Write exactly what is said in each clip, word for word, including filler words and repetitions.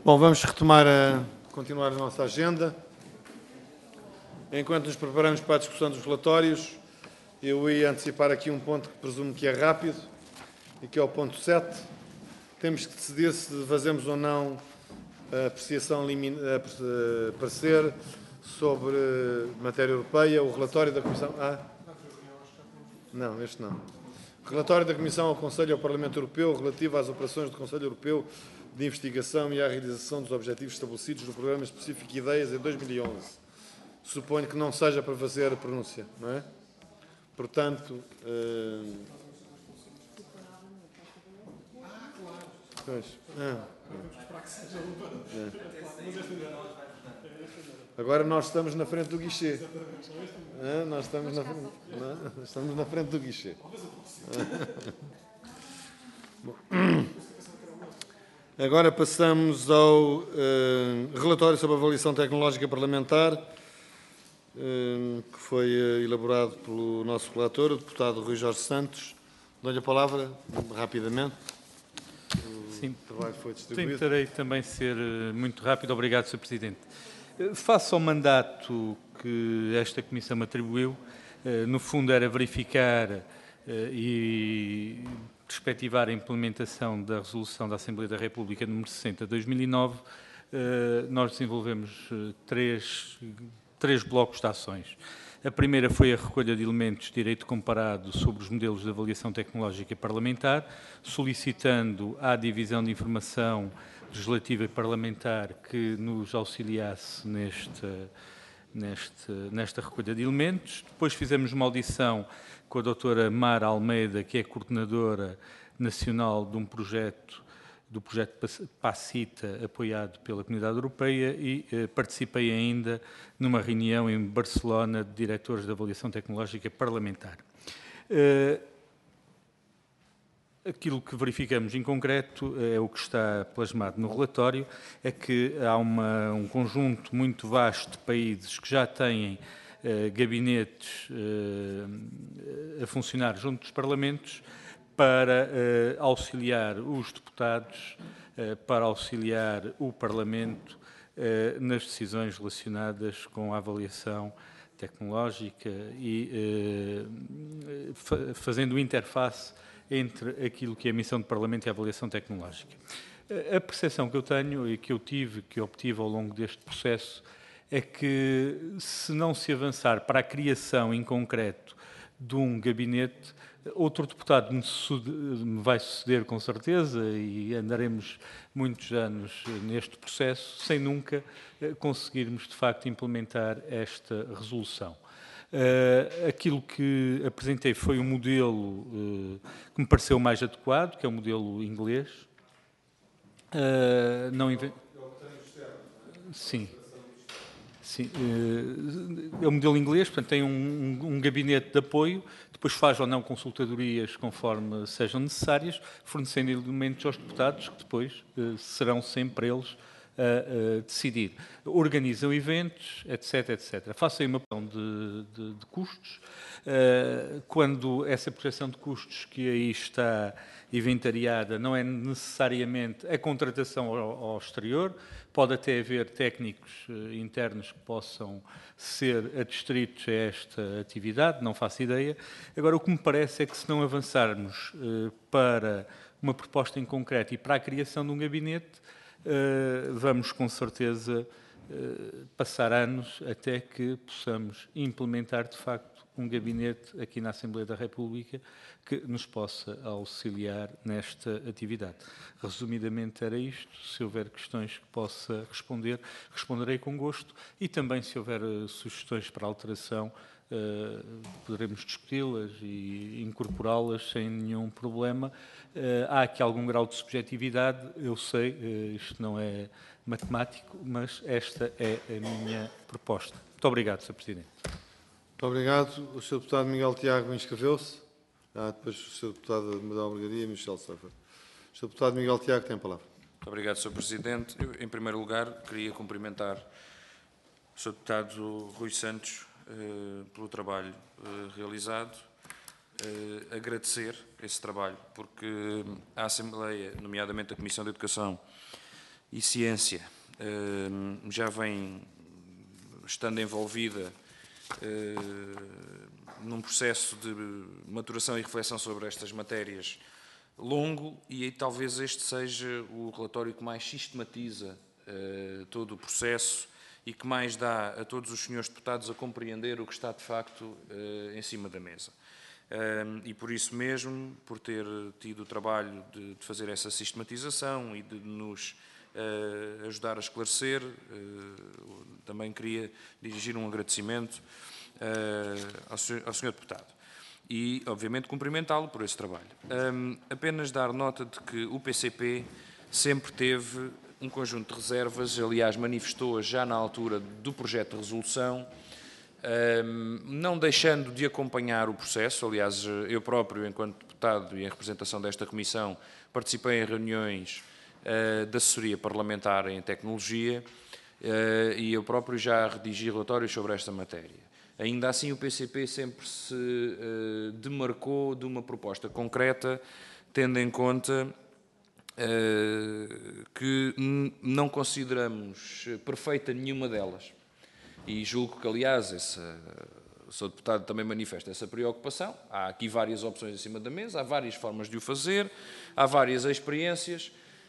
Bom, vamos retomar a continuar a nossa agenda. Enquanto nos preparamos para a discussão dos relatórios, eu ia antecipar aqui um ponto que presumo que é rápido, e que é o ponto sete. Temos que decidir se fazemos ou não a apreciação, a parecer sobre matéria europeia, o relatório da Comissão... Ah? Não, este não. Relatório da Comissão ao Conselho e ao Parlamento Europeu relativo às operações do Conselho Europeu de Investigação e à realização dos objetivos estabelecidos no Programa Específico Ideias em dois mil e onze. Suponho que não seja para fazer a pronúncia, não é? Portanto... Uh... Pois. Ah. É. Agora nós estamos na frente do guichê. Ah, nós estamos na, não, estamos na frente do guichê. Bom. Agora passamos ao uh, relatório sobre a avaliação tecnológica parlamentar, uh, que foi uh, elaborado pelo nosso relator, o deputado Rui Jorge Santos. Dou-lhe a palavra, rapidamente. O Sim, trabalho foi distribuído. Tentarei também ser muito rápido. Obrigado, senhor Presidente. Face ao mandato que esta Comissão me atribuiu, no fundo era verificar e perspectivar a implementação da Resolução da Assembleia da República número sessenta de dois mil e nove, nós desenvolvemos três, três blocos de ações. A primeira foi a recolha de elementos de direito comparado sobre os modelos de avaliação tecnológica parlamentar, solicitando à Divisão de Informação Legislativa e Parlamentar que nos auxiliasse nesta, nesta, nesta recolha de elementos. Depois fizemos uma audição com a doutora Mara Almeida, que é coordenadora nacional de um projeto, do projeto PACITA, apoiado pela Comunidade Europeia, e eh, participei ainda numa reunião em Barcelona de diretores de avaliação tecnológica parlamentar. Eh, Aquilo que verificamos em concreto é o que está plasmado no relatório, é que há uma, um conjunto muito vasto de países que já têm eh, gabinetes eh, a funcionar junto dos parlamentos para eh, auxiliar os deputados, eh, para auxiliar o Parlamento eh, nas decisões relacionadas com a avaliação tecnológica e eh, fa fazendo interface entre aquilo que é a missão do Parlamento e a avaliação tecnológica. A percepção que eu tenho e que eu tive, que obtive ao longo deste processo, é que se não se avançar para a criação em concreto de um gabinete, outro deputado me vai suceder com certeza e andaremos muitos anos neste processo sem nunca conseguirmos de facto implementar esta resolução. Uh, aquilo que apresentei foi um modelo uh, que me pareceu mais adequado, que é o modelo inglês. Uh, não inve... Sim. Sim. Uh, é o modelo inglês, portanto tem um, um, um gabinete de apoio, depois faz ou não consultadorias conforme sejam necessárias, fornecendo elementos aos deputados que depois uh, serão sempre eles a, a decidir. Organizam eventos, etc, etcétera. Façam uma projeção de, de, de custos. Uh, quando essa projeção de custos que aí está inventariada não é necessariamente a contratação ao, ao exterior, pode até haver técnicos uh, internos que possam ser adstritos a esta atividade, não faço ideia. Agora, o que me parece é que se não avançarmos uh, para uma proposta em concreto e para a criação de um gabinete, Uh, vamos com certeza uh, passar anos até que possamos implementar de facto um gabinete aqui na Assembleia da República que nos possa auxiliar nesta atividade. Resumidamente era isto. Se houver questões que possa responder, responderei com gosto, e também se houver uh, sugestões para alteração, Uh, poderemos discuti-las e incorporá-las sem nenhum problema. Uh, há aqui algum grau de subjetividade, eu sei, uh, isto não é matemático, mas esta é a minha proposta. Muito obrigado, senhor Presidente. Muito obrigado. O senhor Deputado Miguel Tiago inscreveu-se. Ah, depois o senhor Deputado Madal Brigaria e Michel Stafford. O senhor Deputado Miguel Tiago tem a palavra. Muito obrigado, senhor Presidente. Eu, em primeiro lugar, queria cumprimentar o senhor Deputado Rui Santos Uh, pelo trabalho uh, realizado, uh, agradecer esse trabalho, porque a Assembleia, nomeadamente a Comissão de Educação e Ciência já vem estando envolvida num processo de maturação e reflexão sobre estas matérias longo, e aí talvez este seja o relatório que mais sistematiza todo o processo e que mais dá a todos os senhores deputados a compreender o que está de facto em cima da mesa. E por isso mesmo, por ter tido o trabalho de fazer essa sistematização e de nos Uh, ajudar a esclarecer, uh, também queria dirigir um agradecimento uh, ao, senhor, ao senhor Deputado e, obviamente, cumprimentá-lo por esse trabalho. Um, apenas dar nota de que o P C P sempre teve um conjunto de reservas, aliás, manifestou-as já na altura do projeto de resolução, um, não deixando de acompanhar o processo. Aliás, eu próprio, enquanto deputado e em representação desta comissão, participei em reuniões da assessoria parlamentar em tecnologia e eu próprio já redigi relatórios sobre esta matéria. Ainda assim, o P C P sempre se demarcou de uma proposta concreta, tendo em conta que não consideramos perfeita nenhuma delas. E julgo que, aliás, essa, o senhor deputado também manifesta essa preocupação. Há aqui várias opções em cima da mesa, há várias formas de o fazer, há várias experiências.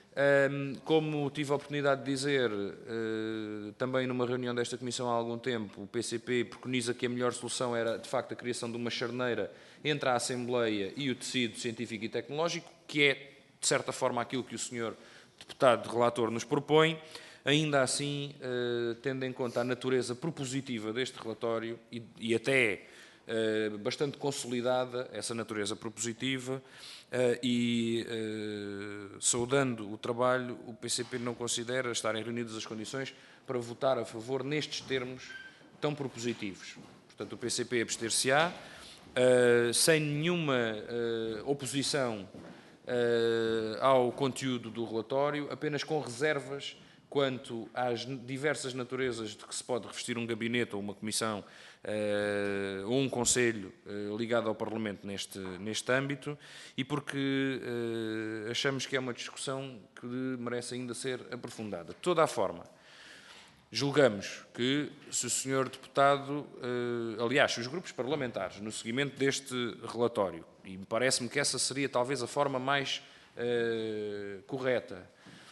Como tive a oportunidade de dizer também numa reunião desta Comissão há algum tempo, o P C P preconiza que a melhor solução era, de facto, a criação de uma charneira entre a Assembleia e o tecido científico e tecnológico, que é, de certa forma, aquilo que o senhor deputado relator nos propõe. Ainda assim, tendo em conta a natureza propositiva deste relatório e, e até bastante consolidada essa natureza propositiva, Uh, e uh, saudando o trabalho, o P C P não considera estarem reunidas as condições para votar a favor nestes termos tão propositivos. Portanto, o P C P abster-se-á, uh, sem nenhuma uh, oposição uh, ao conteúdo do relatório, apenas com reservas quanto às diversas naturezas de que se pode revestir um gabinete ou uma comissão Uh, ou um conselho uh, ligado ao Parlamento neste, neste âmbito, e porque uh, achamos que é uma discussão que merece ainda ser aprofundada. De toda a forma, julgamos que se o senhor deputado, uh, aliás, se os grupos parlamentares, no seguimento deste relatório, e parece-me que essa seria talvez a forma mais uh, correta,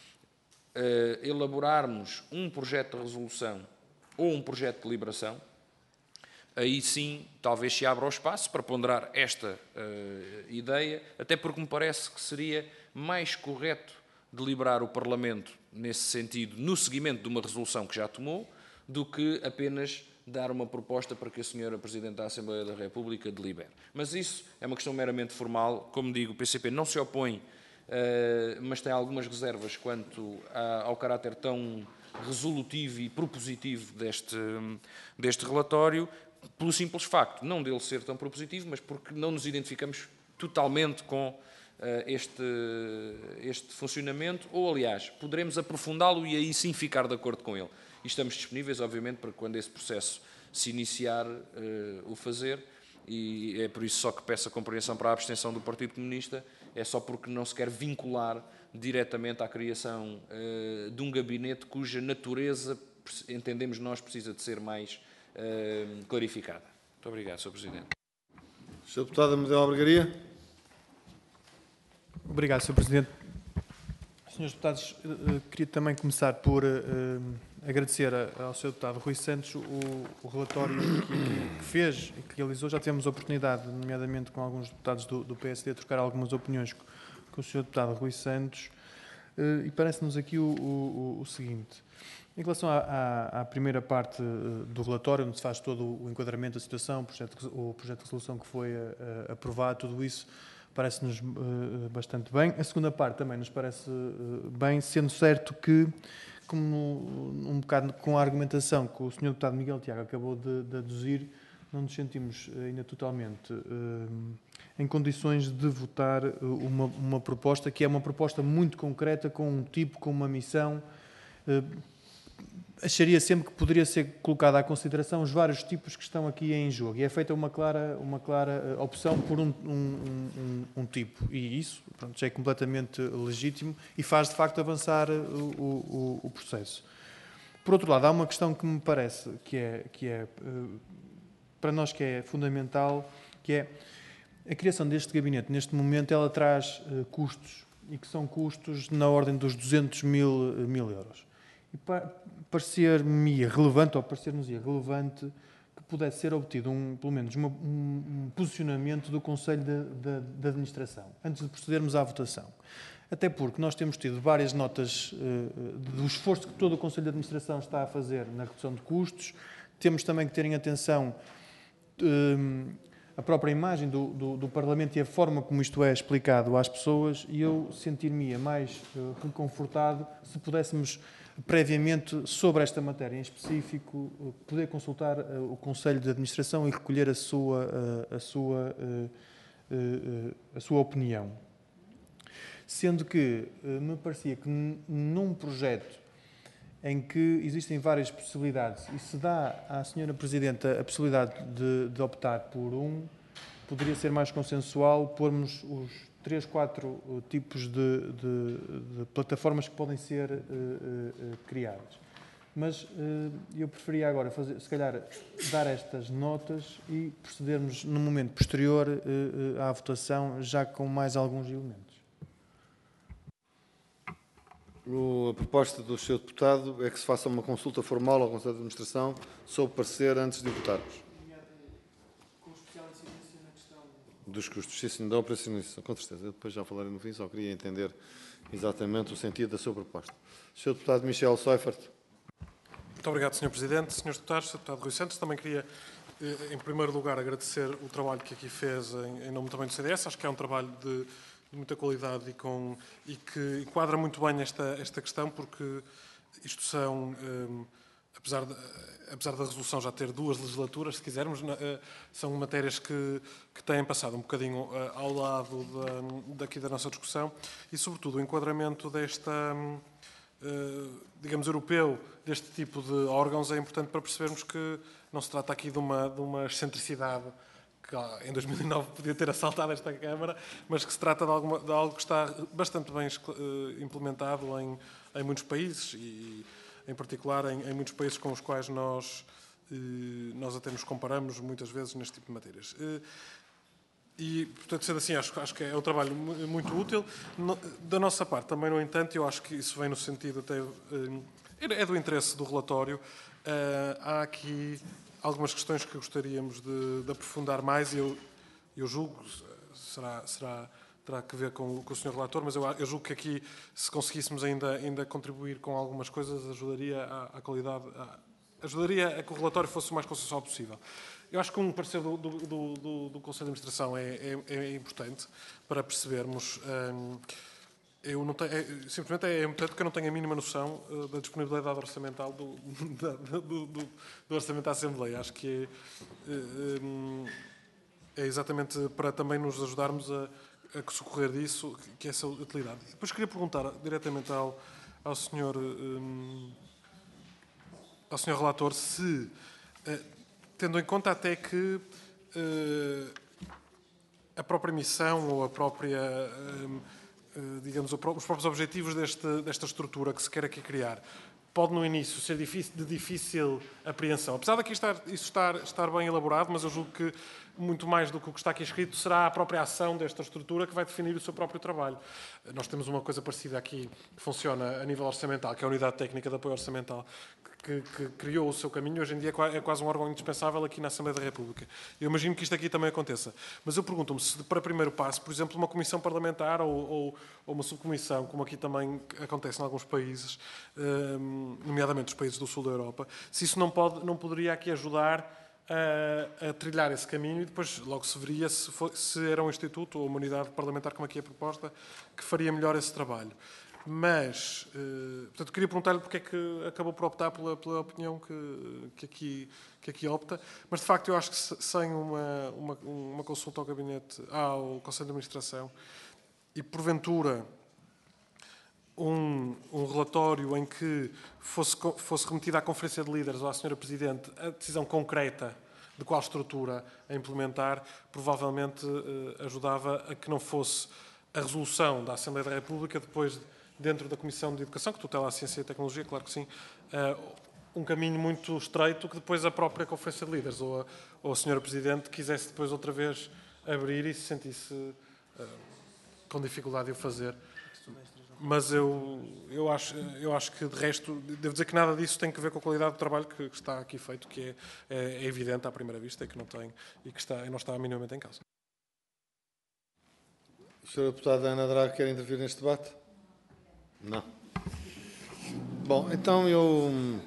uh, elaborarmos um projeto de resolução ou um projeto de deliberação, aí sim, talvez se abra o espaço para ponderar esta uh, ideia, até porque me parece que seria mais correto deliberar o Parlamento nesse sentido, no seguimento de uma resolução que já tomou, do que apenas dar uma proposta para que a senhora Presidente da Assembleia da República delibere. Mas isso é uma questão meramente formal. Como digo, o P C P não se opõe, uh, mas tem algumas reservas quanto a, ao caráter tão resolutivo e propositivo deste, deste relatório, pelo simples facto, não dele ser tão propositivo, mas porque não nos identificamos totalmente com uh, este, este funcionamento, ou, aliás, poderemos aprofundá-lo e aí sim ficar de acordo com ele. E estamos disponíveis, obviamente, para quando esse processo se iniciar, uh, o fazer, e é por isso só que peço a compreensão para a abstenção do Partido Comunista, é só porque não se quer vincular diretamente à criação uh, de um gabinete cuja natureza, entendemos nós, precisa de ser mais Uh, clarificada. Muito obrigado, senhor Presidente. senhor Deputado Amadeu Albergaria. Obrigado, senhor Presidente. senhores Deputados, queria também começar por uh, agradecer ao senhor Deputado Rui Santos o, o relatório que, que fez e que realizou. Já tivemos a oportunidade, nomeadamente com alguns deputados do, do P S D, de trocar algumas opiniões com, com o senhor Deputado Rui Santos, uh, e parece-nos aqui o, o, o seguinte. Em relação à, à, à primeira parte do relatório, onde se faz todo o enquadramento da situação, o projeto, o projeto de resolução que foi uh, aprovado, tudo isso parece-nos uh, bastante bem. A segunda parte também nos parece uh, bem, sendo certo que, como um bocado com a argumentação que o senhor Deputado Miguel Tiago acabou de, de aduzir, não nos sentimos ainda totalmente uh, em condições de votar uma, uma proposta que é uma proposta muito concreta, com um tipo, com uma missão, uh, acharia sempre que poderia ser colocada à consideração os vários tipos que estão aqui em jogo. E é feita uma clara, uma clara opção por um, um, um, um tipo. E isso, pronto, já é completamente legítimo e faz, de facto, avançar o, o, o processo. Por outro lado, há uma questão que me parece que é, que é, para nós, que é fundamental, que é a criação deste gabinete. Neste momento, ela traz custos, e que são custos na ordem dos duzentos mil, mil euros. E parecer-me relevante, ou parecer-nos relevante, que pudesse ser obtido, um, pelo menos, uma, um, um posicionamento do Conselho de, de, de Administração, antes de procedermos à votação. Até porque nós temos tido várias notas uh, do esforço que todo o Conselho de Administração está a fazer na redução de custos. Temos também que ter em atenção uh, a própria imagem do, do, do Parlamento e a forma como isto é explicado às pessoas, e eu sentir-me mais uh, reconfortado se pudéssemos, previamente, sobre esta matéria em específico, uh, poder consultar uh, o Conselho de Administração e recolher a sua, uh, a sua, uh, uh, uh, a sua opinião. Sendo que uh, me parecia que num projeto em que existem várias possibilidades e se dá à senhora Presidente a possibilidade de, de optar por um, poderia ser mais consensual pormos os três, quatro uh, tipos de, de, de plataformas que podem ser uh, uh, criadas. Mas uh, eu preferia agora, fazer, se calhar, dar estas notas e procedermos, no momento posterior, uh, uh, à votação, já com mais alguns elementos. A proposta do senhor Deputado é que se faça uma consulta formal ao Conselho de Administração sobre parecer antes de votarmos. Com especial incidência na questão dos custos. Sim, sim, da operacionalização, com certeza. Eu depois já falarei no fim, só queria entender exatamente o sentido da sua proposta. senhor Deputado Michel Seifert. Muito obrigado, senhor Presidente. senhores Deputados, senhor Deputado Rui Santos, também queria, em primeiro lugar, agradecer o trabalho que aqui fez em nome também do C D S. Acho que é um trabalho de de muita qualidade e, com, e que enquadra muito bem esta, esta questão, porque isto são, um, apesar, de, apesar da resolução já ter duas legislaturas, se quisermos, uh, são matérias que, que têm passado um bocadinho uh, ao lado da, daqui da nossa discussão e, sobretudo, o enquadramento desta, um, uh, digamos, europeu, deste tipo de órgãos é importante para percebermos que não se trata aqui de uma, de uma excentricidade que em dois mil e nove podia ter assaltado esta Câmara, mas que se trata de, alguma, de algo que está bastante bem uh, implementado em, em muitos países e, em particular, em, em muitos países com os quais nós, uh, nós até nos comparamos muitas vezes neste tipo de matérias. Uh, e, portanto, sendo assim, acho, acho que é um trabalho muito útil. No, da nossa parte, também, no entanto, eu acho que isso vem no sentido até... Uh, é do interesse do relatório. Uh, há aqui algumas questões que gostaríamos de, de aprofundar mais e eu, eu julgo, será, será, terá que ver com, com o senhor Relator, mas eu, eu julgo que aqui, se conseguíssemos ainda, ainda contribuir com algumas coisas, ajudaria à, à qualidade, à, ajudaria a que o relatório fosse o mais consensual possível. Eu acho que um parecer do, do, do, do, do Conselho de Administração é, é, é importante para percebermos... Hum, Eu não tenho, é, simplesmente é importante que eu não tenho a mínima noção uh, da disponibilidade orçamental do, da, do, do, do Orçamento da Assembleia. Acho que é, uh, um, é exatamente para também nos ajudarmos a, a socorrer disso, que é essa utilidade. Depois queria perguntar diretamente ao, ao senhor um, ao senhor Relator se, uh, tendo em conta até que uh, a própria missão ou a própria... Um, digamos, os próprios objetivos deste, desta estrutura que se quer aqui criar, pode no início ser difícil, de difícil apreensão. Apesar de aqui estar, isso estar, estar bem elaborado, mas eu julgo que muito mais do que o que está aqui escrito será a própria ação desta estrutura que vai definir o seu próprio trabalho. Nós temos uma coisa parecida aqui que funciona a nível orçamental, que é a Unidade Técnica de Apoio Orçamental, que, que criou o seu caminho. Hoje em dia é quase um órgão indispensável aqui na Assembleia da República. Eu imagino que isto aqui também aconteça. Mas eu pergunto-me se, para primeiro passo, por exemplo, uma comissão parlamentar ou, ou, ou uma subcomissão, como aqui também acontece em alguns países, nomeadamente os países do sul da Europa, se isso não, pode, não poderia aqui ajudar a, a trilhar esse caminho e depois logo se veria se, for, se era um instituto ou uma unidade parlamentar, como aqui é proposta, que faria melhor esse trabalho. Mas, eh, portanto, queria perguntar-lhe porque é que acabou por optar pela, pela opinião que, que, aqui, que aqui opta, mas de facto eu acho que sem uma, uma, uma consulta ao gabinete, ao Conselho de Administração e porventura um, um relatório em que fosse, fosse remetida à Conferência de Líderes ou à senhora Presidente a decisão concreta de qual estrutura a implementar, provavelmente eh, ajudava a que não fosse a resolução da Assembleia da República, depois, dentro da Comissão de Educação, que tutela a Ciência e a Tecnologia, claro que sim, eh, um caminho muito estreito que depois a própria Conferência de Líderes ou a, ou a senhora Presidente quisesse depois outra vez abrir e se sentisse eh, com dificuldade de o fazer. Mas eu, eu, acho, eu acho que, de resto, devo dizer que nada disso tem que ver com a qualidade do trabalho que, que está aqui feito, que é, é, é evidente à primeira vista e que não, tem, e que está, e não está minimamente em causa. A senhora deputada Ana Drago quer intervir neste debate? Não. Bom, então eu...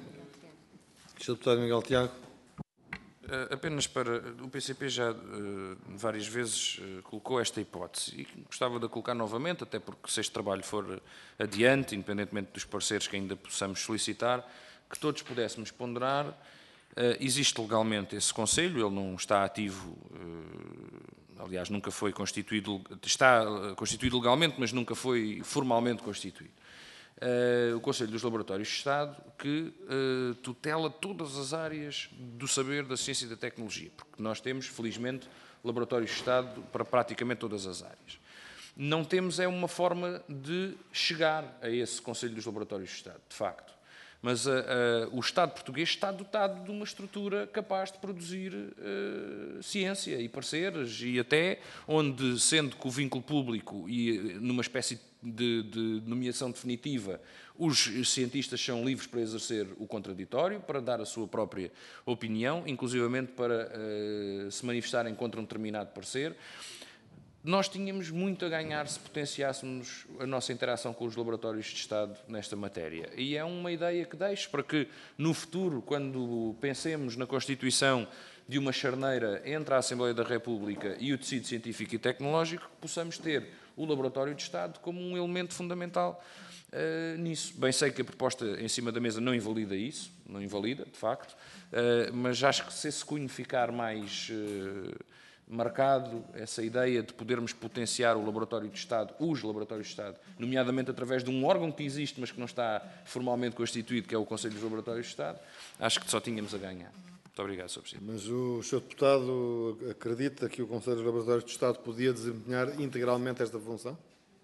senhor deputado Miguel Tiago. Uh, apenas para... O P C P já uh, várias vezes uh, colocou esta hipótese e gostava de a colocar novamente, até porque se este trabalho for adiante, independentemente dos parceiros que ainda possamos solicitar, que todos pudéssemos ponderar. Uh, existe legalmente esse Conselho, ele não está ativo, uh, aliás, nunca foi constituído, está constituído legalmente, mas nunca foi formalmente constituído. Uh, o Conselho dos Laboratórios de Estado, que uh, tutela todas as áreas do saber, da ciência e da tecnologia, porque nós temos, felizmente, laboratórios de Estado para praticamente todas as áreas. Não temos é uma forma de chegar a esse Conselho dos Laboratórios de Estado, de facto. Mas uh, uh, o Estado português está dotado de uma estrutura capaz de produzir uh, ciência e parceiros, e até onde, sendo que o vínculo público e numa espécie de, de nomeação definitiva, os cientistas são livres para exercer o contraditório, para dar a sua própria opinião, inclusivamente para uh, se manifestarem contra um determinado parecer. Nós tínhamos muito a ganhar se potenciássemos a nossa interação com os laboratórios de Estado nesta matéria. E é uma ideia que deixo para que, no futuro, quando pensemos na constituição de uma charneira entre a Assembleia da República e o tecido científico e tecnológico, possamos ter o laboratório de Estado como um elemento fundamental uh, nisso. Bem sei que a proposta em cima da mesa não invalida isso, não invalida, de facto, uh, mas acho que se esse cunho ficar mais... Uh, marcado, essa ideia de podermos potenciar o laboratório de Estado, os laboratórios de Estado, nomeadamente através de um órgão que existe, mas que não está formalmente constituído, que é o Conselho dos Laboratórios de Estado, acho que só tínhamos a ganhar. Muito obrigado, senhor Presidente. Mas o senhor deputado acredita que o Conselho dos Laboratórios de Estado podia desempenhar integralmente esta função?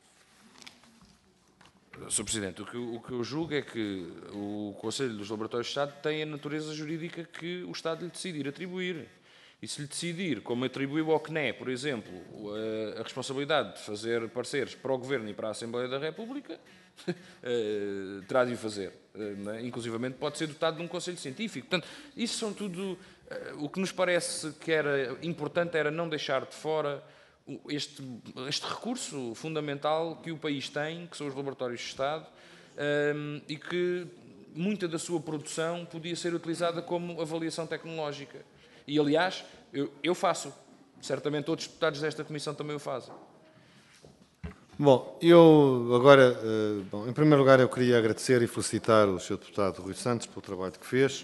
senhor Presidente, o que, o que eu julgo é que o Conselho dos Laboratórios de Estado tem a natureza jurídica que o Estado lhe decidir atribuir. E se lhe decidir, como atribuiu ao C N E, por exemplo, a, a responsabilidade de fazer pareceres para o Governo e para a Assembleia da República, uh, terá de o fazer. Uh, é? Inclusivamente pode ser dotado de um Conselho Científico. Portanto, isso são tudo... Uh, o que nos parece que era importante era não deixar de fora este, este recurso fundamental que o país tem, que são os laboratórios de Estado, uh, e que muita da sua produção podia ser utilizada como avaliação tecnológica. E, aliás, eu, eu faço. Certamente outros deputados desta Comissão também o fazem. Bom, eu agora, bom, em primeiro lugar, eu queria agradecer e felicitar o senhor deputado Rui Santos pelo trabalho que fez.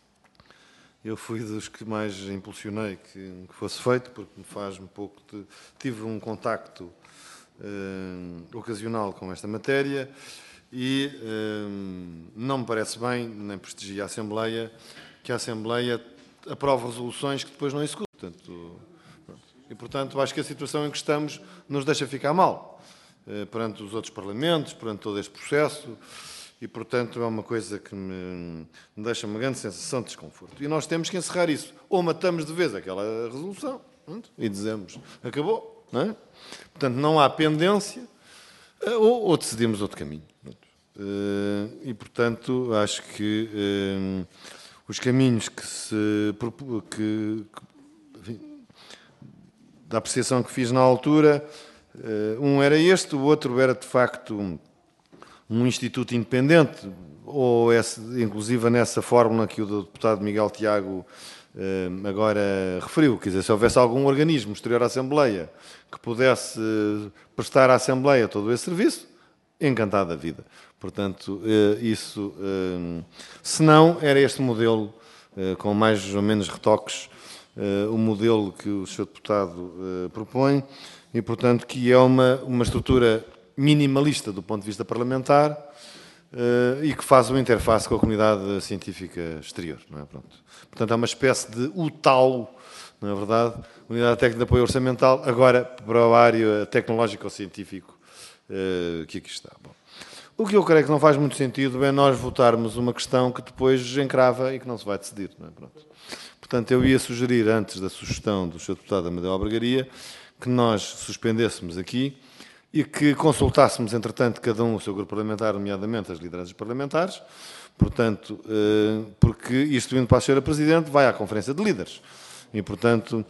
Eu fui dos que mais impulsionei que, que fosse feito, porque me faz um pouco de... Tive um contacto eh, ocasional com esta matéria e eh, não me parece bem, nem prestigia a Assembleia, que a Assembleia aprova resoluções que depois não executa. Portanto, e, portanto, acho que a situação em que estamos nos deixa ficar mal eh, perante os outros parlamentos, perante todo este processo, e, portanto, é uma coisa que me, me deixa uma grande sensação de desconforto. E nós temos que encerrar isso. Ou matamos de vez aquela resolução, pronto, e dizemos, acabou, não é? Portanto, não há pendência, ou, ou decidimos outro caminho. Eh, e, portanto, acho que... Eh, os caminhos que se... Que, que, enfim, da apreciação que fiz na altura, um era este, o outro era, de facto, um, um instituto independente, ou esse, inclusive nessa fórmula que o deputado Miguel Tiago agora referiu, quer dizer, se houvesse algum organismo exterior à Assembleia que pudesse prestar à Assembleia todo esse serviço, encantado da vida. Portanto, isso, se não, era este modelo, com mais ou menos retoques, o modelo que o senhor deputado propõe, e, portanto, que é uma, uma estrutura minimalista do ponto de vista parlamentar uh, e que faz uma interface com a comunidade científica exterior. Não é? Pronto. Portanto, é uma espécie de U T A L, não é verdade? Unidade Técnica de Apoio Orçamental, agora para a área tecnológica ou científico uh, que aqui está. Bom. O que eu creio que não faz muito sentido é nós votarmos uma questão que depois encrava e que não se vai decidir. Não é? Pronto. Portanto, eu ia sugerir, antes da sugestão do senhor Deputado Amadeu Albergaria, que nós suspendêssemos aqui e que consultássemos, entretanto, cada um o seu grupo parlamentar, nomeadamente as lideranças parlamentares, portanto, porque isto indo para a senhora Presidente vai à Conferência de Líderes. E, portanto,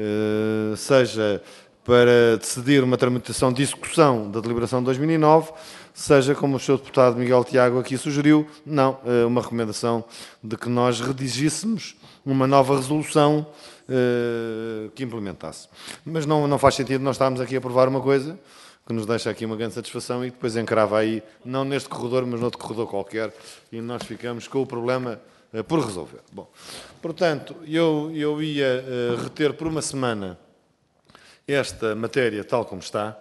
seja para decidir uma tramitação de execução da deliberação de dois mil e nove, seja, como o senhor Deputado Miguel Tiago aqui sugeriu, não, uma recomendação de que nós redigíssemos uma nova resolução uh, que implementasse. Mas não, não faz sentido nós estarmos aqui a aprovar uma coisa que nos deixa aqui uma grande satisfação e que depois encrava aí, não neste corredor, mas noutro corredor qualquer, e nós ficamos com o problema uh, por resolver. Bom, portanto, eu, eu ia uh, reter por uma semana esta matéria tal como está.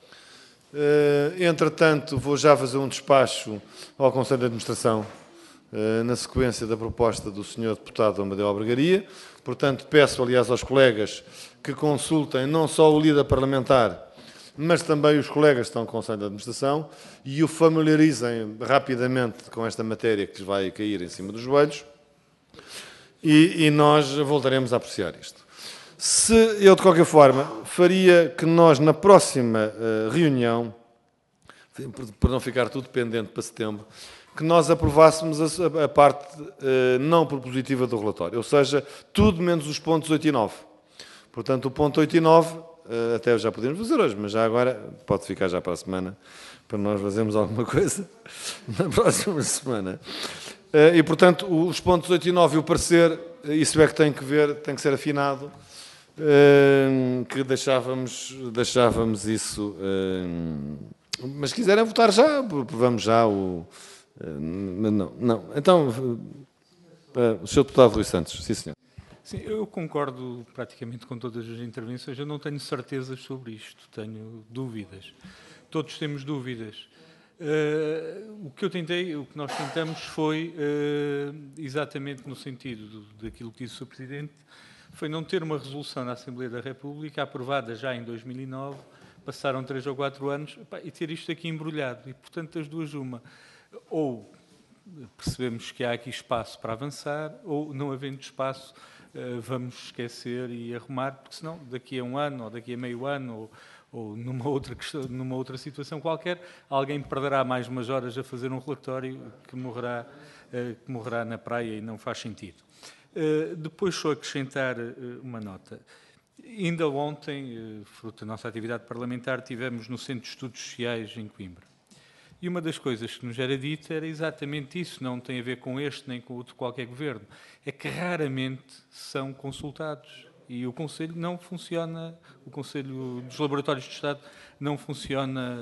Uh, entretanto, vou já fazer um despacho ao Conselho de Administração na sequência da proposta do senhor Deputado Amadeu Albergaria. Portanto, peço, aliás, aos colegas que consultem não só o líder parlamentar, mas também os colegas que estão no Conselho de Administração e o familiarizem rapidamente com esta matéria que lhes vai cair em cima dos joelhos e, e nós voltaremos a apreciar isto. Se eu, de qualquer forma, faria que nós, na próxima uh, reunião, para não ficar tudo pendente para setembro, que nós aprovássemos a, a parte uh, não propositiva do relatório, ou seja, tudo menos os pontos oito e nove. Portanto, o ponto oito e nove, uh, até já podemos fazer hoje, mas já agora pode ficar já para a semana, para nós fazermos alguma coisa na próxima semana. Uh, e, portanto, os pontos oito e nove e o parecer, isso é que tem que ver, tem que ser afinado, uh, que deixávamos, deixávamos isso... Uh, mas se quiserem votar já, vamos já o... Não, não. Então, o senhor Deputado Rui Santos, sim senhor. Sim, eu concordo praticamente com todas as intervenções. Eu não tenho certezas sobre isto, tenho dúvidas. Todos temos dúvidas. Uh, o que eu tentei, o que nós tentamos foi, uh, exatamente no sentido do, daquilo que disse o senhor Presidente, foi não ter uma resolução na Assembleia da República aprovada já em dois mil e nove, passaram três ou quatro anos, e ter isto aqui embrulhado. E, portanto, das duas, uma... ou percebemos que há aqui espaço para avançar, ou não havendo espaço, vamos esquecer e arrumar, porque senão daqui a um ano, ou daqui a meio ano, ou, ou numa, outra questão, numa outra situação qualquer, alguém perderá mais umas horas a fazer um relatório que morrerá, que morrerá na praia e não faz sentido. Depois só acrescentar uma nota. Ainda ontem, fruto da nossa atividade parlamentar, tivemos no Centro de Estudos Sociais em Coimbra. E uma das coisas que nos era dita era exatamente isso, não tem a ver com este nem com outro qualquer governo, é que raramente são consultados. E o Conselho não funciona, o Conselho dos Laboratórios de Estado não funciona...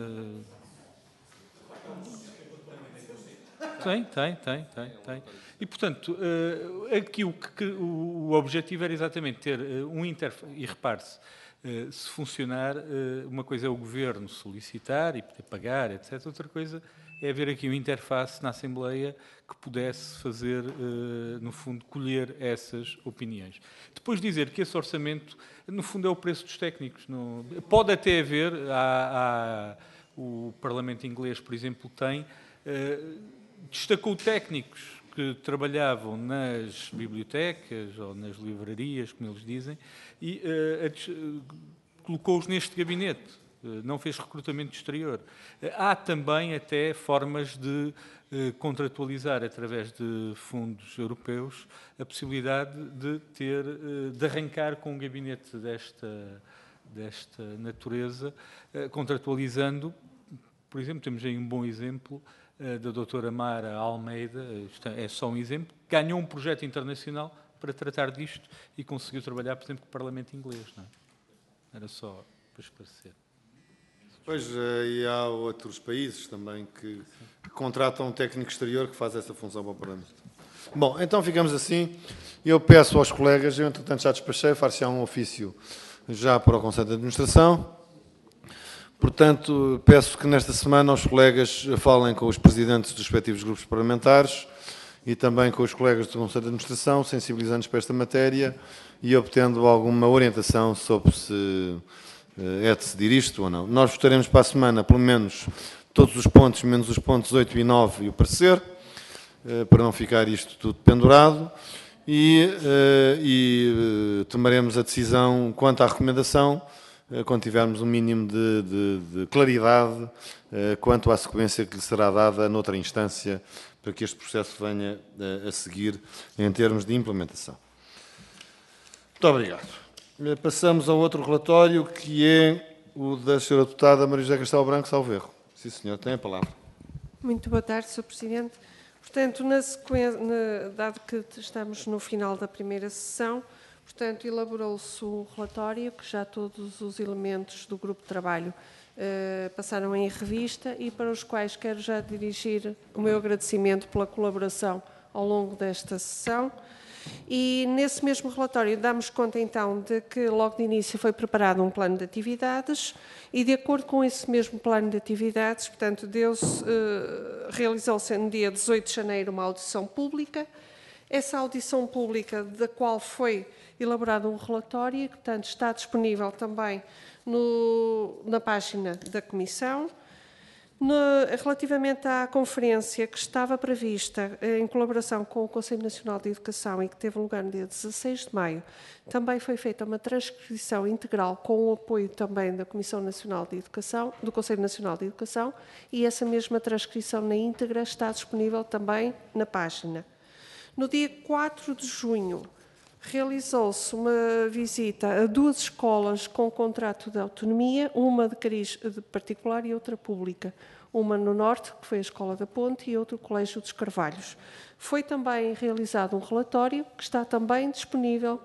Tem, tem, tem, tem, tem. E, portanto, aqui o, que, o objetivo era exatamente ter um interface, e repare-se, se funcionar, uma coisa é o Governo solicitar e poder pagar, etcétera. Outra coisa é haver aqui uma interface na Assembleia que pudesse fazer, no fundo, colher essas opiniões. Depois dizer que esse orçamento, no fundo, é o preço dos técnicos. No, pode até haver, há, há, o Parlamento inglês, por exemplo, tem, destacou técnicos que trabalhavam nas bibliotecas ou nas livrarias, como eles dizem, e uh, uh, colocou-os neste gabinete, uh, não fez recrutamento exterior. Uh, há também até formas de uh, contratualizar, através de fundos europeus, a possibilidade de ter, uh, de arrancar com um gabinete desta, desta natureza, uh, contratualizando. Por exemplo, temos aí um bom exemplo da doutora Mara Almeida, isto é só um exemplo, ganhou um projeto internacional para tratar disto e conseguiu trabalhar, por exemplo, com o Parlamento inglês. Não é? Era só para esclarecer. Pois, e há outros países também que, que contratam um técnico exterior que faz essa função para o Parlamento. Bom, então ficamos assim. Eu peço aos colegas, eu entretanto já despachei, far-se-á um ofício já para o Conselho de Administração, Portanto, peço que nesta semana os colegas falem com os presidentes dos respectivos grupos parlamentares e também com os colegas do Conselho de Administração, sensibilizando-nos para esta matéria e obtendo alguma orientação sobre se é decidir isto ou não. Nós votaremos para a semana, pelo menos, todos os pontos, menos os pontos oito e nove e o parecer, para não ficar isto tudo pendurado, e, e tomaremos a decisão quanto à recomendação, quando tivermos um mínimo de, de, de claridade quanto à sequência que lhe será dada noutra instância, para que este processo venha a seguir em termos de implementação. Muito obrigado. Passamos ao outro relatório, que é o da senhora deputada Maria José Castelo Branco, salvo erro. Sim, senhor, tem a palavra. Muito boa tarde, senhor Presidente. Portanto, na sequência, na, dado que estamos no final da primeira sessão, portanto, elaborou-se um relatório que já todos os elementos do grupo de trabalho eh, passaram em revista e para os quais quero já dirigir o meu agradecimento pela colaboração ao longo desta sessão. E nesse mesmo relatório damos conta então de que logo de início foi preparado um plano de atividades e de acordo com esse mesmo plano de atividades, portanto, deu-se, eh, realizou-se no dia dezoito de janeiro uma audição pública. Essa audição pública, da qual foi elaborado um relatório, e, portanto, está disponível também no, na página da Comissão. No, relativamente à conferência que estava prevista em colaboração com o Conselho Nacional de Educação e que teve lugar no dia dezasseis de maio, também foi feita uma transcrição integral com o apoio também da Comissão Nacional de Educação, do Conselho Nacional de Educação, e essa mesma transcrição na íntegra está disponível também na página. No dia quatro de junho, realizou-se uma visita a duas escolas com contrato de autonomia, uma de cariz particular e outra pública. Uma no Norte, que foi a Escola da Ponte, e outro o Colégio dos Carvalhos. Foi também realizado um relatório que está também disponível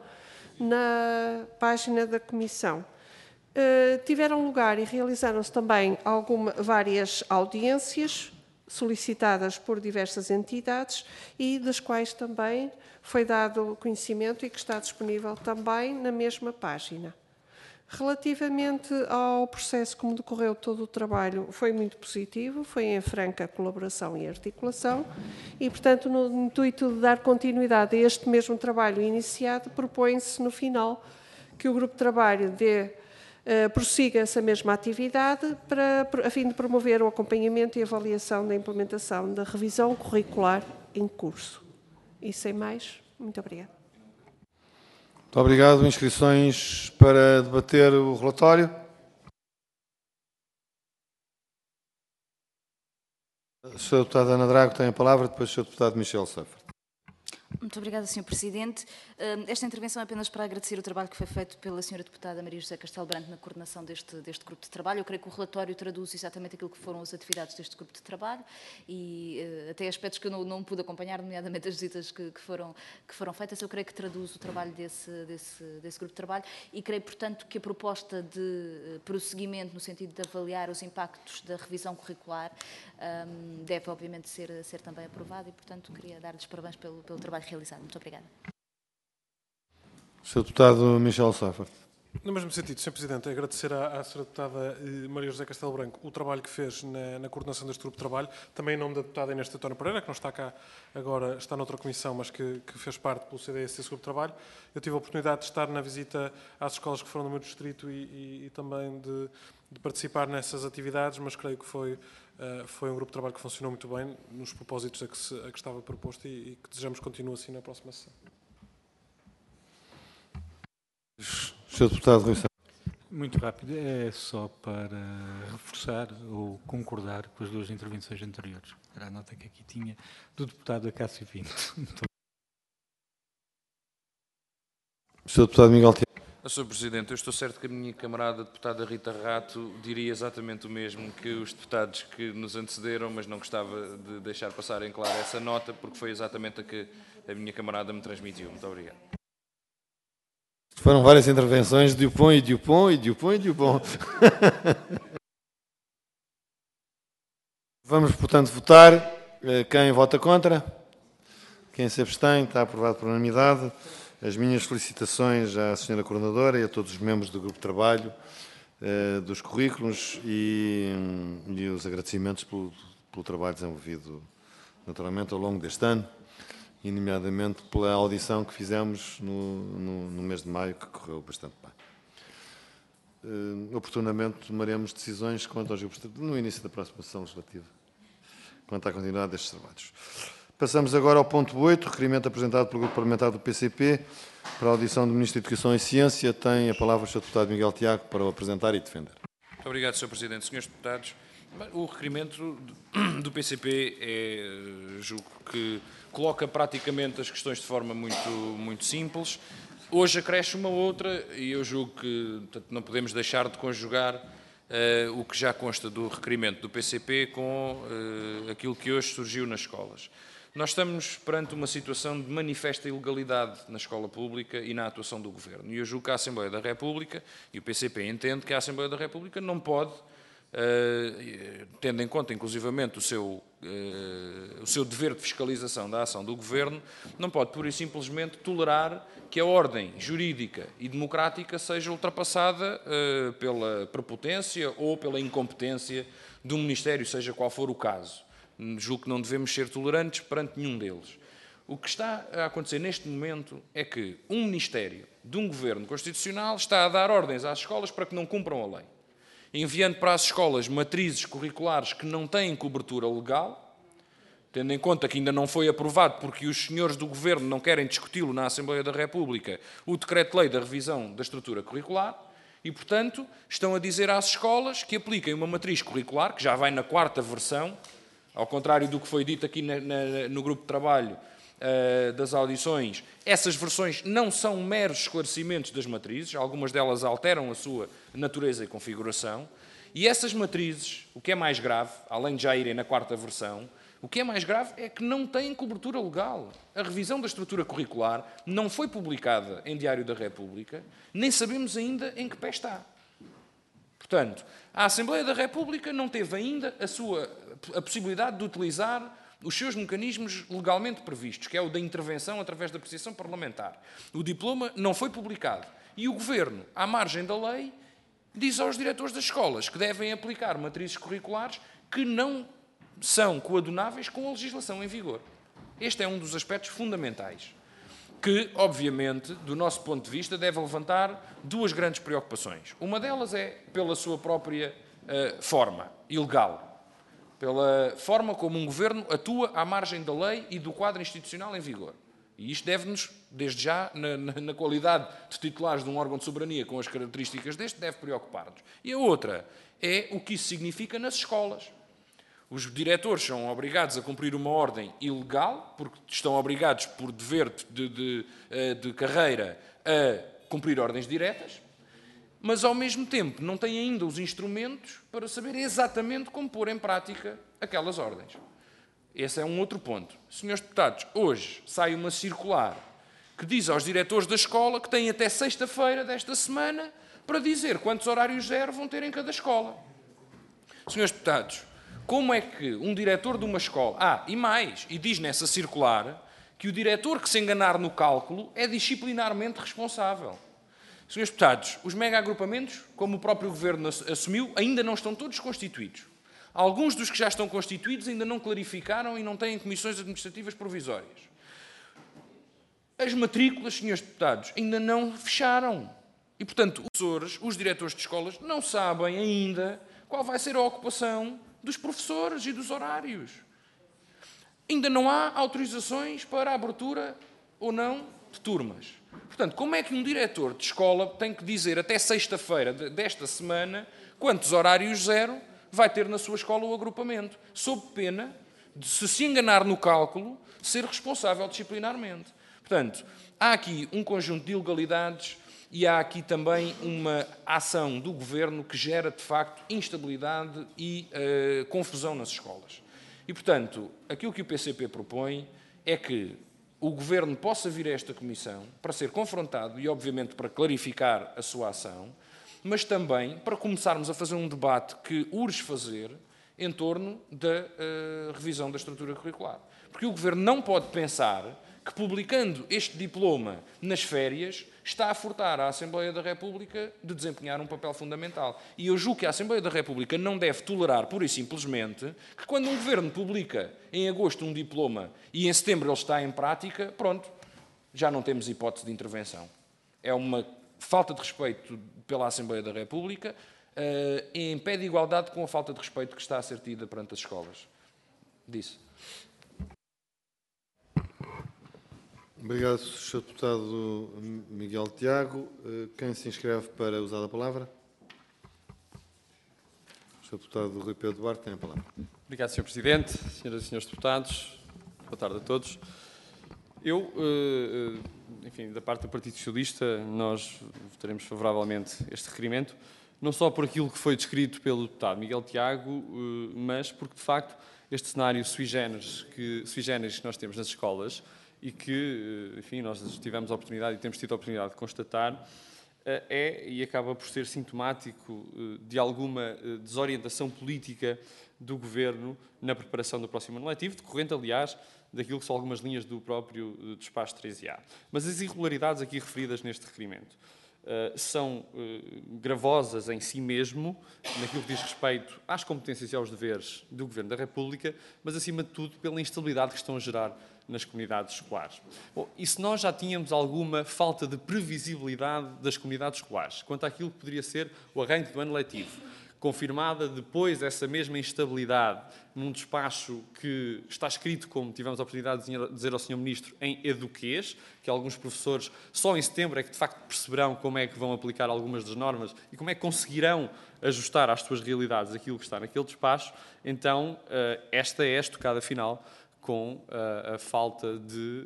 na página da Comissão. Uh, tiveram lugar e realizaram-se também alguma, várias audiências solicitadas por diversas entidades e das quais também foi dado conhecimento e que está disponível também na mesma página. Relativamente ao processo como decorreu todo o trabalho, foi muito positivo, foi em franca colaboração e articulação e, portanto, no intuito de dar continuidade a este mesmo trabalho iniciado, propõe-se no final que o grupo de trabalho dê Uh, prossiga essa mesma atividade para, a fim de promover o acompanhamento e avaliação da implementação da revisão curricular em curso. E sem mais, muito obrigada. Muito obrigado. Inscrições para debater o relatório. A senhora deputada Ana Drago tem a palavra, depois o senhor deputado Michel Seifert. Muito obrigada, senhor Presidente. Esta intervenção é apenas para agradecer o trabalho que foi feito pela senhora deputada Maria José Castelo Branco na coordenação deste, deste grupo de trabalho. Eu creio que o relatório traduz exatamente aquilo que foram as atividades deste grupo de trabalho e até aspectos que eu não, não pude acompanhar, nomeadamente as visitas que, que, foram, que foram feitas. Eu creio que traduz o trabalho desse, desse, desse grupo de trabalho e creio, portanto, que a proposta de prosseguimento no sentido de avaliar os impactos da revisão curricular um, deve, obviamente, ser, ser também aprovada e, portanto, queria dar-lhes parabéns pelo, pelo trabalho realizado. Muito obrigada. senhor Deputado Michel Seifert. No mesmo sentido, senhor Presidente, agradecer à, à senhora Deputada Maria José Castelo Branco o trabalho que fez na, na coordenação deste grupo de trabalho, também em nome da deputada Inês Teotónio Pereira, que não está cá agora, está noutra comissão, mas que, que fez parte pelo C D S desse grupo de trabalho. Eu tive a oportunidade de estar na visita às escolas que foram no meu distrito e, e, e também de, de participar nessas atividades, mas creio que foi, uh, foi um grupo de trabalho que funcionou muito bem nos propósitos a que, se, a que estava proposto e, e que desejamos que continue assim na próxima sessão. senhor Deputado Rui Santos. Muito rápido, é só para reforçar ou concordar com as duas intervenções anteriores. Era a nota que aqui tinha do deputado Acácio Pinto. senhor Deputado Miguel Tiago. senhor Presidente, eu estou certo que a minha camarada deputada Rita Rato diria exatamente o mesmo que os deputados que nos antecederam, mas não gostava de deixar passar em claro essa nota, porque foi exatamente a que a minha camarada me transmitiu. Muito obrigado. Foram várias intervenções de Dupont e Dupont e Dupont e Dupont. Vamos, portanto, votar. Quem vota contra? Quem se abstém? Está aprovado por unanimidade. As minhas felicitações à senhora Coordenadora e a todos os membros do Grupo de Trabalho uh, dos currículos e, e os agradecimentos pelo, pelo trabalho desenvolvido naturalmente ao longo deste ano, e nomeadamente pela audição que fizemos no, no, no mês de maio, que correu bastante bem. Uh, oportunamente tomaremos decisões quanto aos grupos no início da próxima sessão legislativa, quanto à continuidade destes trabalhos. Passamos agora ao ponto oito, requerimento apresentado pelo Grupo Parlamentar do P C P para a audição do Ministro da Educação e Ciência. Tem a palavra o senhor Deputado Miguel Tiago para o apresentar e defender. Muito obrigado, senhor Presidente. Senhores Deputados, o requerimento do P C P é, julgo que coloca praticamente as questões de forma muito, muito simples. Hoje acresce uma outra e eu julgo que portanto, não podemos deixar de conjugar uh, o que já consta do requerimento do P C P com uh, aquilo que hoje surgiu nas escolas. Nós estamos perante uma situação de manifesta ilegalidade na escola pública e na atuação do Governo. E eu julgo que a Assembleia da República, e o P C P entende que a Assembleia da República não pode, Uh, tendo em conta inclusivamente o seu, uh, o seu dever de fiscalização da ação do Governo, não pode pura e simplesmente tolerar que a ordem jurídica e democrática seja ultrapassada uh, pela prepotência ou pela incompetência do Ministério, seja qual for o caso. Julgo que não devemos ser tolerantes perante nenhum deles. O que está a acontecer neste momento é que um Ministério de um Governo Constitucional está a dar ordens às escolas para que não cumpram a lei, enviando para as escolas matrizes curriculares que não têm cobertura legal, tendo em conta que ainda não foi aprovado, porque os senhores do Governo não querem discuti-lo na Assembleia da República, o decreto-lei da revisão da estrutura curricular, e, portanto, estão a dizer às escolas que apliquem uma matriz curricular, que já vai na quarta versão, ao contrário do que foi dito aqui na, na, no grupo de trabalho uh, das audições. Essas versões não são meros esclarecimentos das matrizes, algumas delas alteram a sua natureza e configuração, e essas matrizes, o que é mais grave, além de já irem na quarta versão, o que é mais grave é que não têm cobertura legal. A revisão da estrutura curricular não foi publicada em Diário da República, nem sabemos ainda em que pé está. Portanto, a Assembleia da República não teve ainda a, sua, a possibilidade de utilizar os seus mecanismos legalmente previstos, que é o da intervenção através da apreciação parlamentar. O diploma não foi publicado. E o Governo, à margem da lei, diz aos diretores das escolas que devem aplicar matrizes curriculares que não são coadunáveis com a legislação em vigor. Este é um dos aspectos fundamentais, que, obviamente, do nosso ponto de vista, deve levantar duas grandes preocupações. Uma delas é pela sua própria uh, forma, ilegal, pela forma como um Governo atua à margem da lei e do quadro institucional em vigor. E isto deve-nos, desde já, na, na, na qualidade de titulares de um órgão de soberania com as características deste, deve preocupar-nos. E a outra é o que isso significa nas escolas. Os diretores são obrigados a cumprir uma ordem ilegal, porque estão obrigados, por dever de, de, de carreira, a cumprir ordens diretas, mas, ao mesmo tempo, não têm ainda os instrumentos para saber exatamente como pôr em prática aquelas ordens. Esse é um outro ponto. Senhores deputados, hoje sai uma circular que diz aos diretores da escola que têm até sexta-feira desta semana para dizer quantos horários zero vão ter em cada escola. Senhores deputados, como é que um diretor de uma escola... Ah, e mais, e diz nessa circular que o diretor que se enganar no cálculo é disciplinarmente responsável. Senhores deputados, os mega-agrupamentos, como o próprio Governo assumiu, ainda não estão todos constituídos. Alguns dos que já estão constituídos ainda não clarificaram e não têm comissões administrativas provisórias. As matrículas, senhores deputados, ainda não fecharam. E, portanto, os professores, os diretores de escolas, não sabem ainda qual vai ser a ocupação dos professores e dos horários. Ainda não há autorizações para a abertura ou não de turmas. Portanto, como é que um diretor de escola tem que dizer até sexta-feira desta semana quantos horários zero vai ter na sua escola o agrupamento, sob pena de, se se enganar no cálculo, ser responsável disciplinarmente? Portanto, há aqui um conjunto de ilegalidades e há aqui também uma ação do Governo que gera, de facto, instabilidade e uh, confusão nas escolas. E, portanto, aquilo que o P C P propõe é que o Governo possa vir a esta Comissão para ser confrontado e, obviamente, para clarificar a sua ação, mas também para começarmos a fazer um debate que urge fazer em torno da uh, revisão da estrutura curricular. Porque o Governo não pode pensar que, publicando este diploma nas férias, está a furtar à Assembleia da República de desempenhar um papel fundamental. E eu julgo que a Assembleia da República não deve tolerar, pura e simplesmente, que quando um Governo publica em agosto um diploma e em setembro ele está em prática, pronto, já não temos hipótese de intervenção. É uma falta de respeito pela Assembleia da República, uh, em pé de igualdade com a falta de respeito que está a ser tida perante as escolas. Disse. Obrigado, senhor Deputado Miguel Tiago. Quem se inscreve para usar a palavra? O senhor Deputado Rui Pedro Duarte tem a palavra. Obrigado, senhor Presidente, senhoras e senhores deputados. Boa tarde a todos. Eu, enfim, da parte do Partido Socialista, nós votaremos favoravelmente este requerimento, não só por aquilo que foi descrito pelo deputado Miguel Tiago, mas porque, de facto, este cenário sui generis que, sui generis que nós temos nas escolas e que, enfim, nós tivemos a oportunidade e temos tido a oportunidade de constatar, é e acaba por ser sintomático de alguma desorientação política do Governo na preparação do próximo ano letivo, decorrente, aliás, daquilo que são algumas linhas do próprio despacho treze A. Mas as irregularidades aqui referidas neste requerimento uh, são uh, gravosas em si mesmo, naquilo que diz respeito às competências e aos deveres do Governo da República, mas, acima de tudo, pela instabilidade que estão a gerar nas comunidades escolares. Bom, e se nós já tínhamos alguma falta de previsibilidade das comunidades escolares quanto àquilo que poderia ser o arranque do ano letivo, confirmada depois essa mesma instabilidade num despacho que está escrito, como tivemos a oportunidade de dizer ao senhor Ministro, em eduquês, que alguns professores só em setembro é que de facto perceberão como é que vão aplicar algumas das normas e como é que conseguirão ajustar às suas realidades aquilo que está naquele despacho. Então, esta é a estocada final com a, a falta de,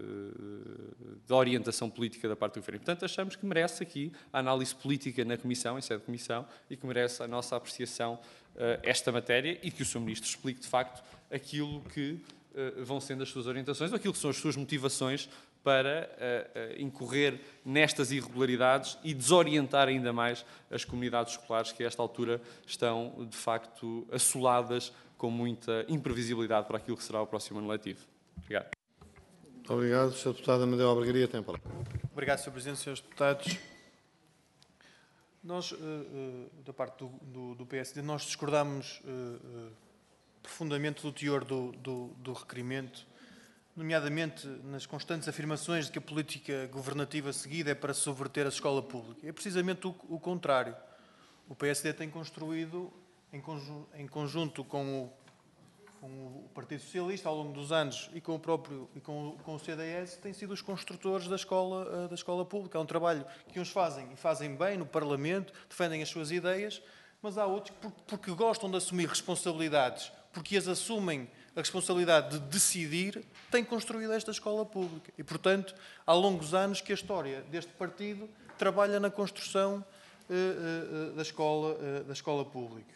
de orientação política da parte do Governo. Portanto, achamos que merece aqui a análise política na Comissão, em sede de Comissão, e que merece a nossa apreciação uh, esta matéria e que o senhor Ministro explique, de facto, aquilo que uh, vão sendo as suas orientações, ou aquilo que são as suas motivações para uh, uh, incorrer nestas irregularidades e desorientar ainda mais as comunidades escolares que, a esta altura, estão, de facto, assoladas com muita imprevisibilidade para aquilo que será o próximo ano letivo. Obrigado. Obrigado. senhor Deputado Amadeu Albergaria tem a palavra. Obrigado, senhor Presidente, senhores deputados. Nós, uh, uh, da parte do, do, do P S D, nós discordamos uh, uh, profundamente do teor do, do, do requerimento, nomeadamente nas constantes afirmações de que a política governativa seguida é para subverter a escola pública. É precisamente o, o contrário. O P S D tem construído, em, conjun, em conjunto com o, com o Partido Socialista, ao longo dos anos, e com o próprio e com, com o C D S, tem sido os construtores da escola, da escola pública. É um trabalho que uns fazem, e fazem bem no Parlamento, defendem as suas ideias, mas há outros que, porque gostam de assumir responsabilidades, porque as assumem a responsabilidade de decidir, têm construído esta escola pública. E, portanto, há longos anos que a história deste partido trabalha na construção uh, uh, da, escola, uh, da escola pública.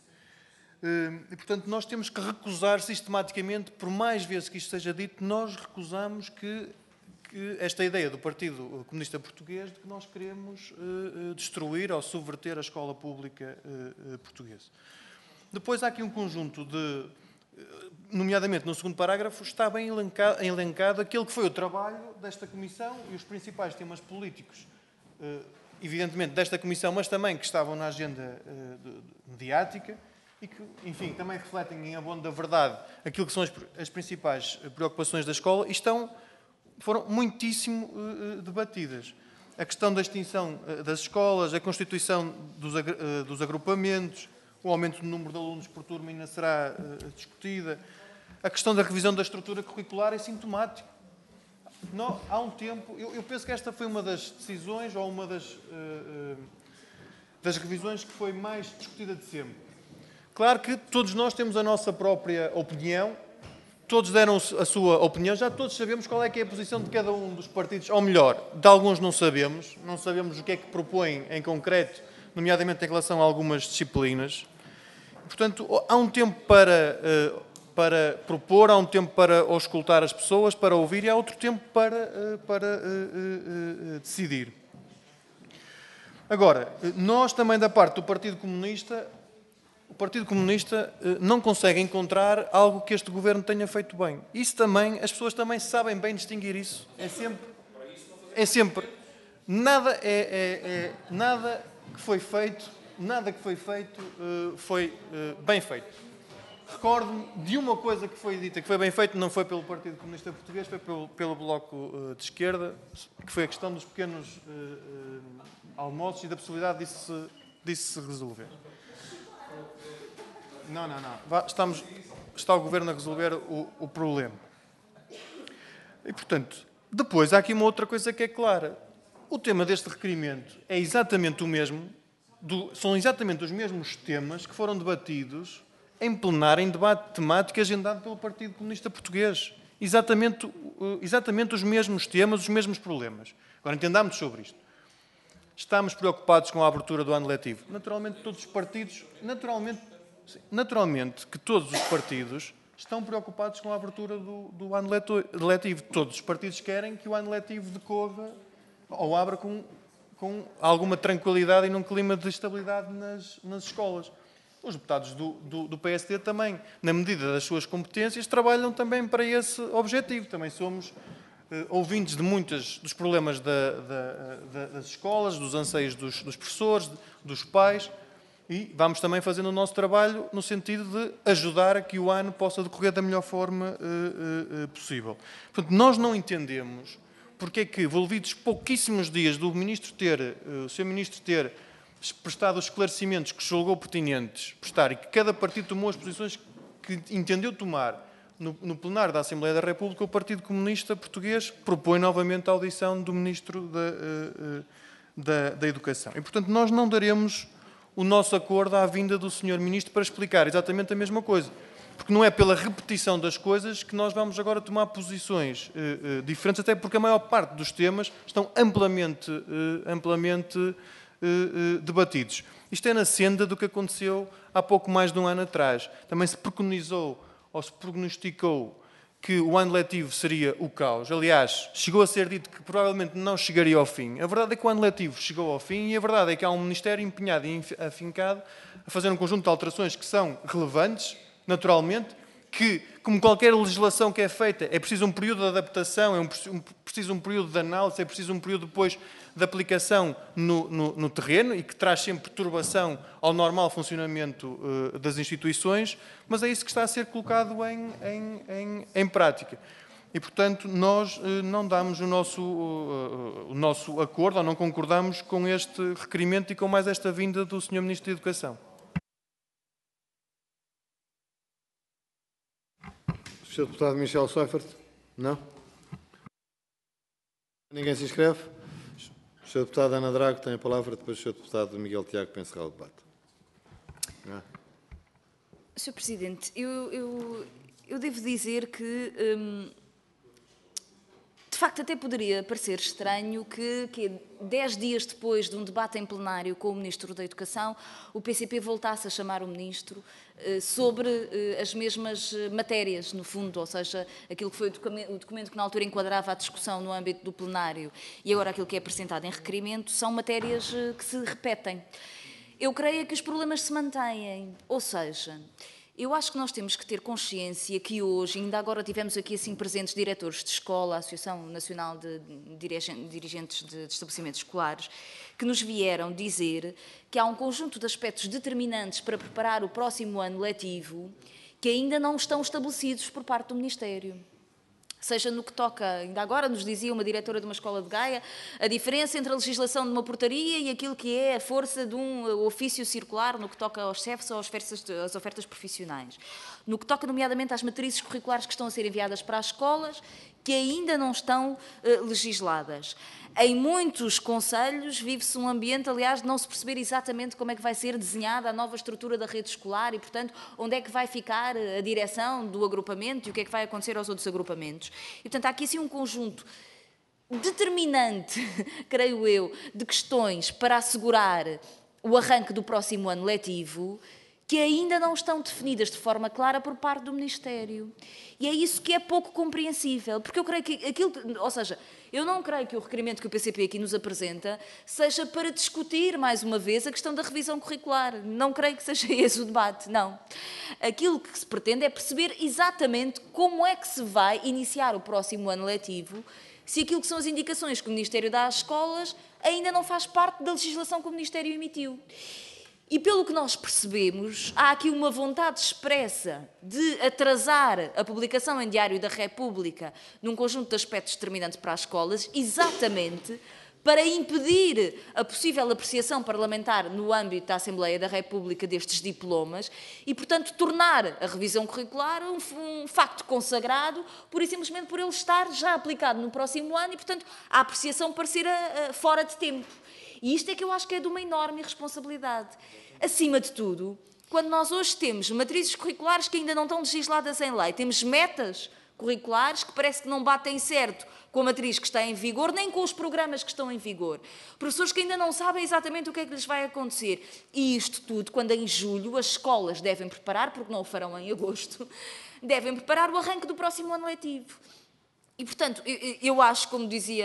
Uh, e, portanto, nós temos que recusar sistematicamente, por mais vezes que isto seja dito, nós recusamos que, que esta ideia do Partido Comunista Português de que nós queremos uh, uh, destruir ou subverter a escola pública uh, uh, portuguesa. Depois há aqui um conjunto de, nomeadamente no segundo parágrafo, está bem elencado, elencado aquele que foi o trabalho desta Comissão e os principais temas políticos, evidentemente desta Comissão, mas também que estavam na agenda mediática e que, enfim, também refletem em abono da verdade aquilo que são as, as principais preocupações da escola e estão, foram muitíssimo debatidas. A questão da extinção das escolas, a constituição dos, dos agrupamentos, o aumento do número de alunos por turma ainda será uh, discutida. A questão da revisão da estrutura curricular é sintomático. Não, há um tempo, eu, eu penso que esta foi uma das decisões ou uma das, uh, uh, das revisões que foi mais discutida de sempre. Claro que todos nós temos a nossa própria opinião, todos deram a sua opinião, já todos sabemos qual é que é a posição de cada um dos partidos, ou melhor, de alguns não sabemos, não sabemos o que é que propõem em concreto, nomeadamente em relação a algumas disciplinas. Portanto, há um tempo para, para propor, há um tempo para auscultar as pessoas, para ouvir, e há outro tempo para, para decidir. Agora, nós também da parte do Partido Comunista, Partido Comunista eh, não consegue encontrar algo que este governo tenha feito bem. Isso também, as pessoas também sabem bem distinguir isso. É sempre, é sempre, nada é, é, é nada que foi feito, nada que foi feito eh, foi eh, bem feito. Recordo-me de uma coisa que foi dita, que foi bem feito, não foi pelo Partido Comunista Português, foi pelo, pelo Bloco uh, de Esquerda, que foi a questão dos pequenos uh, uh, almoços e da possibilidade disso, disso se resolver. Não, não, não. Vá, estamos, está o Governo a resolver o, o problema. E, portanto, depois há aqui uma outra coisa que é clara. O tema deste requerimento é exatamente o mesmo, do, são exatamente os mesmos temas que foram debatidos em plenário, em debate temático agendado pelo Partido Comunista Português. Exatamente, exatamente os mesmos temas, os mesmos problemas. Agora, entendamos sobre isto. Estamos preocupados com a abertura do ano letivo. Naturalmente, todos os partidos, naturalmente, naturalmente que todos os partidos estão preocupados com a abertura do, do ano letivo. Todos os partidos querem que o ano letivo decorra ou abra com, com alguma tranquilidade e num clima de estabilidade nas, nas escolas. Os deputados do, do, do P S D também, na medida das suas competências, trabalham também para esse objetivo. Também somos eh, ouvintes de muitos dos problemas da, da, da, das escolas, dos anseios dos, dos professores, dos pais, e vamos também fazendo o nosso trabalho no sentido de ajudar a que o ano possa decorrer da melhor forma eh, eh, possível. Portanto, nós não entendemos porque é que, envolvidos pouquíssimos dias do Ministro ter, eh, o senhor Ministro ter prestado os esclarecimentos que julgou pertinentes prestar e que cada partido tomou as posições que entendeu tomar no, no plenário da Assembleia da República, o Partido Comunista Português propõe novamente a audição do Ministro da, da, da Educação. E, portanto, nós não daremos o nosso acordo à vinda do senhor Ministro para explicar exatamente a mesma coisa. Porque não é pela repetição das coisas que nós vamos agora tomar posições uh, uh, diferentes, até porque a maior parte dos temas estão amplamente, uh, amplamente uh, uh, debatidos. Isto é na senda do que aconteceu há pouco mais de um ano atrás. Também se preconizou ou se prognosticou que o ano letivo seria o caos. Aliás, chegou a ser dito que provavelmente não chegaria ao fim. A verdade é que o ano letivo chegou ao fim e a verdade é que há um Ministério empenhado e afincado a fazer um conjunto de alterações que são relevantes, naturalmente, que, como qualquer legislação que é feita, é preciso um período de adaptação, é um, preciso um período de análise, é preciso um período depois de aplicação no, no, no terreno e que traz sempre perturbação ao normal funcionamento uh, das instituições, mas é isso que está a ser colocado em, em, em, em prática. E, portanto, nós uh, não damos o nosso, uh, o nosso acordo ou não concordamos com este requerimento e com mais esta vinda do senhor Ministro da Educação. senhor Deputado Michel Seifert? Não? Ninguém se inscreve? O senhor Deputado Ana Drago tem a palavra, depois o senhor Deputado Miguel Tiago para encerrar o debate. Não. senhor Presidente, eu, eu, eu devo dizer que, hum, de facto, até poderia parecer estranho que, que, dez dias depois de um debate em plenário com o Ministro da Educação, o P C P voltasse a chamar o Ministro eh, sobre eh, as mesmas matérias, no fundo, ou seja, aquilo que foi o documento, o documento que na altura enquadrava a discussão no âmbito do plenário e agora aquilo que é apresentado em requerimento, são matérias eh, que se repetem. Eu creio que os problemas se mantêm, ou seja, eu acho que nós temos que ter consciência que hoje, ainda agora tivemos aqui assim presentes diretores de escola, a Associação Nacional de Dirigentes de Estabelecimentos Escolares, que nos vieram dizer que há um conjunto de aspectos determinantes para preparar o próximo ano letivo que ainda não estão estabelecidos por parte do Ministério. Seja no que toca, ainda agora nos dizia uma diretora de uma escola de Gaia, a diferença entre a legislação de uma portaria e aquilo que é a força de um ofício circular no que toca aos C E Fs ou às ofertas profissionais. No que toca, nomeadamente, às matrizes curriculares que estão a ser enviadas para as escolas, que ainda não estão uh, legisladas. Em muitos concelhos vive-se um ambiente, aliás, de não se perceber exatamente como é que vai ser desenhada a nova estrutura da rede escolar e, portanto, onde é que vai ficar a direção do agrupamento e o que é que vai acontecer aos outros agrupamentos. E, portanto, há aqui sim um conjunto determinante, creio eu, de questões para assegurar o arranque do próximo ano letivo, que ainda não estão definidas de forma clara por parte do Ministério. E é isso que é pouco compreensível, porque eu creio que aquilo, ou seja, eu não creio que o requerimento que o P C P aqui nos apresenta seja para discutir, mais uma vez, a questão da revisão curricular. Não creio que seja esse o debate, não. Aquilo que se pretende é perceber exatamente como é que se vai iniciar o próximo ano letivo, se aquilo que são as indicações que o Ministério dá às escolas ainda não faz parte da legislação que o Ministério emitiu. E pelo que nós percebemos, há aqui uma vontade expressa de atrasar a publicação em Diário da República num conjunto de aspectos determinantes para as escolas, exatamente para impedir a possível apreciação parlamentar no âmbito da Assembleia da República destes diplomas e, portanto, tornar a revisão curricular um, um facto consagrado, pura e simplesmente por ele estar já aplicado no próximo ano e, portanto, a apreciação parecer a, a, fora de tempo. E isto é que eu acho que é de uma enorme responsabilidade. Acima de tudo, quando nós hoje temos matrizes curriculares que ainda não estão legisladas em lei, temos metas curriculares que parece que não batem certo com a matriz que está em vigor, nem com os programas que estão em vigor. Professores que ainda não sabem exatamente o que é que lhes vai acontecer. E isto tudo, quando em julho as escolas devem preparar, porque não o farão em agosto, devem preparar o arranque do próximo ano letivo. E, portanto, eu, eu acho, como dizia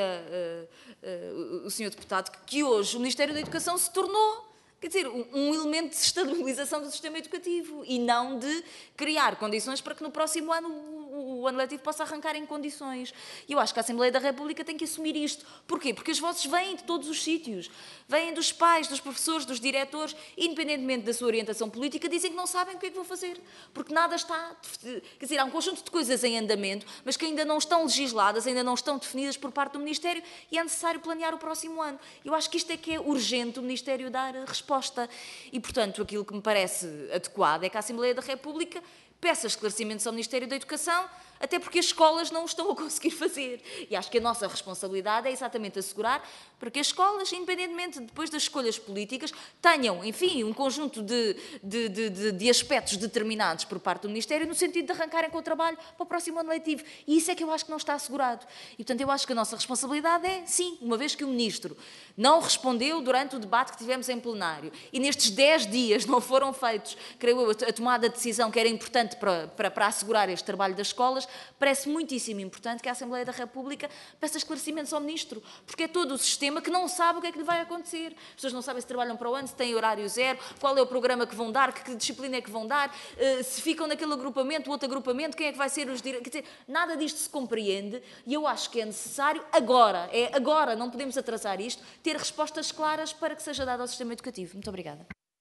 uh, uh, o senhor deputado, que hoje o Ministério da Educação se tornou, quer dizer, um, um elemento de estabilização do sistema educativo e não de criar condições para que no próximo ano o, o ano letivo possa arrancar em condições. E eu acho que a Assembleia da República tem que assumir isto. Porquê? Porque as vozes vêm de todos os sítios. Vêm dos pais, dos professores, dos diretores, independentemente da sua orientação política, dizem que não sabem o que é que vão fazer. Porque nada está... Quer dizer, há um conjunto de coisas em andamento, mas que ainda não estão legisladas, ainda não estão definidas por parte do Ministério e é necessário planear o próximo ano. Eu acho que isto é que é urgente o Ministério dar resposta. E, portanto, aquilo que me parece adequado é que a Assembleia da República peça esclarecimentos ao Ministério da Educação, até porque as escolas não o estão a conseguir fazer. E acho que a nossa responsabilidade é exatamente assegurar para que as escolas, independentemente depois das escolhas políticas, tenham, enfim, um conjunto de, de, de, de, de aspectos determinados por parte do Ministério no sentido de arrancarem com o trabalho para o próximo ano letivo. E isso é que eu acho que não está assegurado. E, portanto, eu acho que a nossa responsabilidade é, sim, uma vez que o Ministro não respondeu durante o debate que tivemos em plenário e nestes dez dias não foram feitos, creio eu, a tomada de decisão que era importante para, para, para assegurar este trabalho das escolas, parece muitíssimo importante que a Assembleia da República peça esclarecimentos ao Ministro, porque é todo o sistema que não sabe o que é que lhe vai acontecer. As pessoas não sabem se trabalham para o ano, se têm horário zero, qual é o programa que vão dar, que disciplina é que vão dar, se ficam naquele agrupamento, outro agrupamento, quem é que vai ser os direitos. Quer dizer, nada disto se compreende e eu acho que é necessário agora, é agora, não podemos atrasar isto, ter respostas claras para que seja dado ao sistema educativo. Muito obrigada.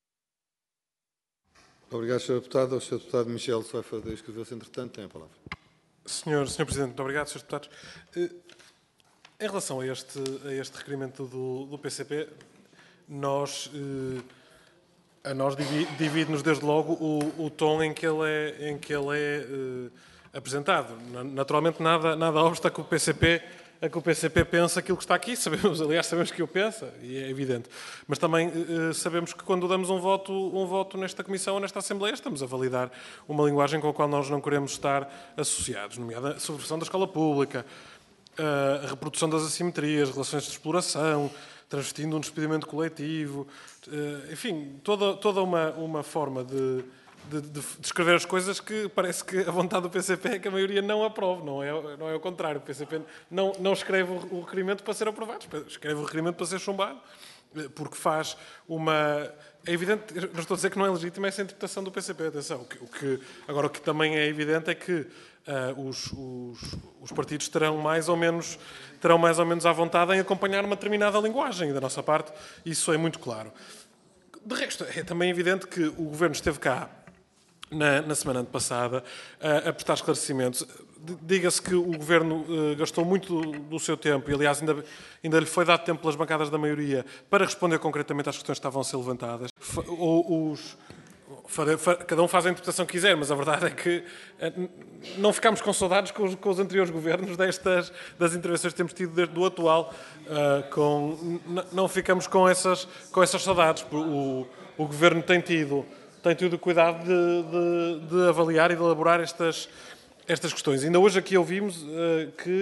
Obrigado, senhor Deputado. O senhor Deputado Michel Soifa inscreveu-se, entretanto, tem a palavra. Senhor, senhor Presidente, muito obrigado, senhores Deputados. Em relação a este, a este requerimento do, do P C P, nós, a nós divide-nos desde logo o, o tom em que ele é, em que ele é uh, apresentado. Naturalmente, nada, nada obsta que o P C P a que o P C P pensa aquilo que está aqui, sabemos, aliás, sabemos que o pensa, e é evidente. Mas também uh, sabemos que quando damos um voto, um voto nesta Comissão ou nesta Assembleia, estamos a validar uma linguagem com a qual nós não queremos estar associados, nomeadamente a subversão da escola pública, uh, a reprodução das assimetrias, relações de exploração, transvestindo um despedimento coletivo, uh, enfim, toda, toda uma, uma forma de... De, de, de escrever as coisas que parece que a vontade do P C P é que a maioria não aprove, não é, não é o contrário. O P C P não, não escreve o, o requerimento para ser aprovado, escreve o requerimento para ser chumbado, porque faz uma... É evidente, não estou a dizer que não é legítima essa interpretação do P C P, atenção. O que, o que, agora, o que também é evidente é que uh, os, os, os partidos terão mais ou menos terão mais ou menos à vontade em acompanhar uma determinada linguagem, e da nossa parte isso é muito claro. De resto, é também evidente que o Governo esteve cá Na, na semana passada, a, a prestar esclarecimentos. Diga-se que o Governo uh, gastou muito do, do seu tempo, e aliás ainda, ainda lhe foi dado tempo pelas bancadas da maioria para responder concretamente às questões que estavam a ser levantadas. F ou, os, fare, fa, cada um faz a interpretação que quiser, mas a verdade é que uh, não ficámos com saudades com os, com os anteriores governos destas, das intervenções que temos tido desde do atual. Uh, com, não ficamos com essas, com essas saudades. O, o Governo tem tido... tem tido o cuidado de, de, de avaliar e de elaborar estas, estas questões. Ainda hoje aqui ouvimos uh, que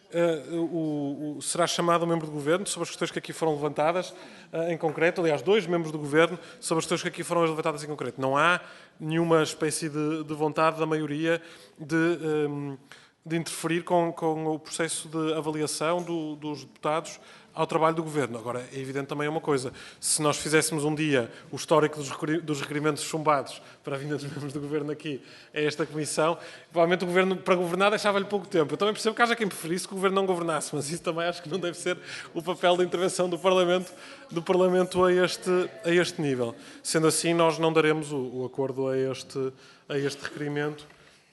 uh, o, o, será chamado um membro do Governo sobre as questões que aqui foram levantadas uh, em concreto, aliás, dois membros do Governo sobre as questões que aqui foram levantadas em concreto. Não há nenhuma espécie de, de vontade da maioria de, um, de interferir com, com o processo de avaliação do, dos deputados ao trabalho do Governo. Agora, é evidente também uma coisa, se nós fizéssemos um dia o histórico dos requerimentos chumbados para a vinda dos membros do Governo aqui a esta Comissão, provavelmente o Governo, para governar, deixava-lhe pouco tempo. Eu também percebo que haja quem preferisse que o Governo não governasse, mas isso também acho que não deve ser o papel da intervenção do Parlamento, do Parlamento a, este, a este nível. Sendo assim, nós não daremos o, o acordo a este, a este requerimento.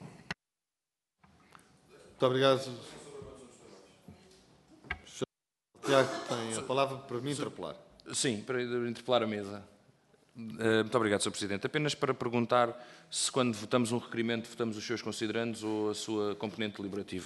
Muito obrigado. Tiago tem a palavra para me interpelar. Sim, para interpelar a mesa. Muito obrigado, senhor Presidente. Apenas para perguntar se, quando votamos um requerimento, votamos os seus considerandos ou a sua componente deliberativa.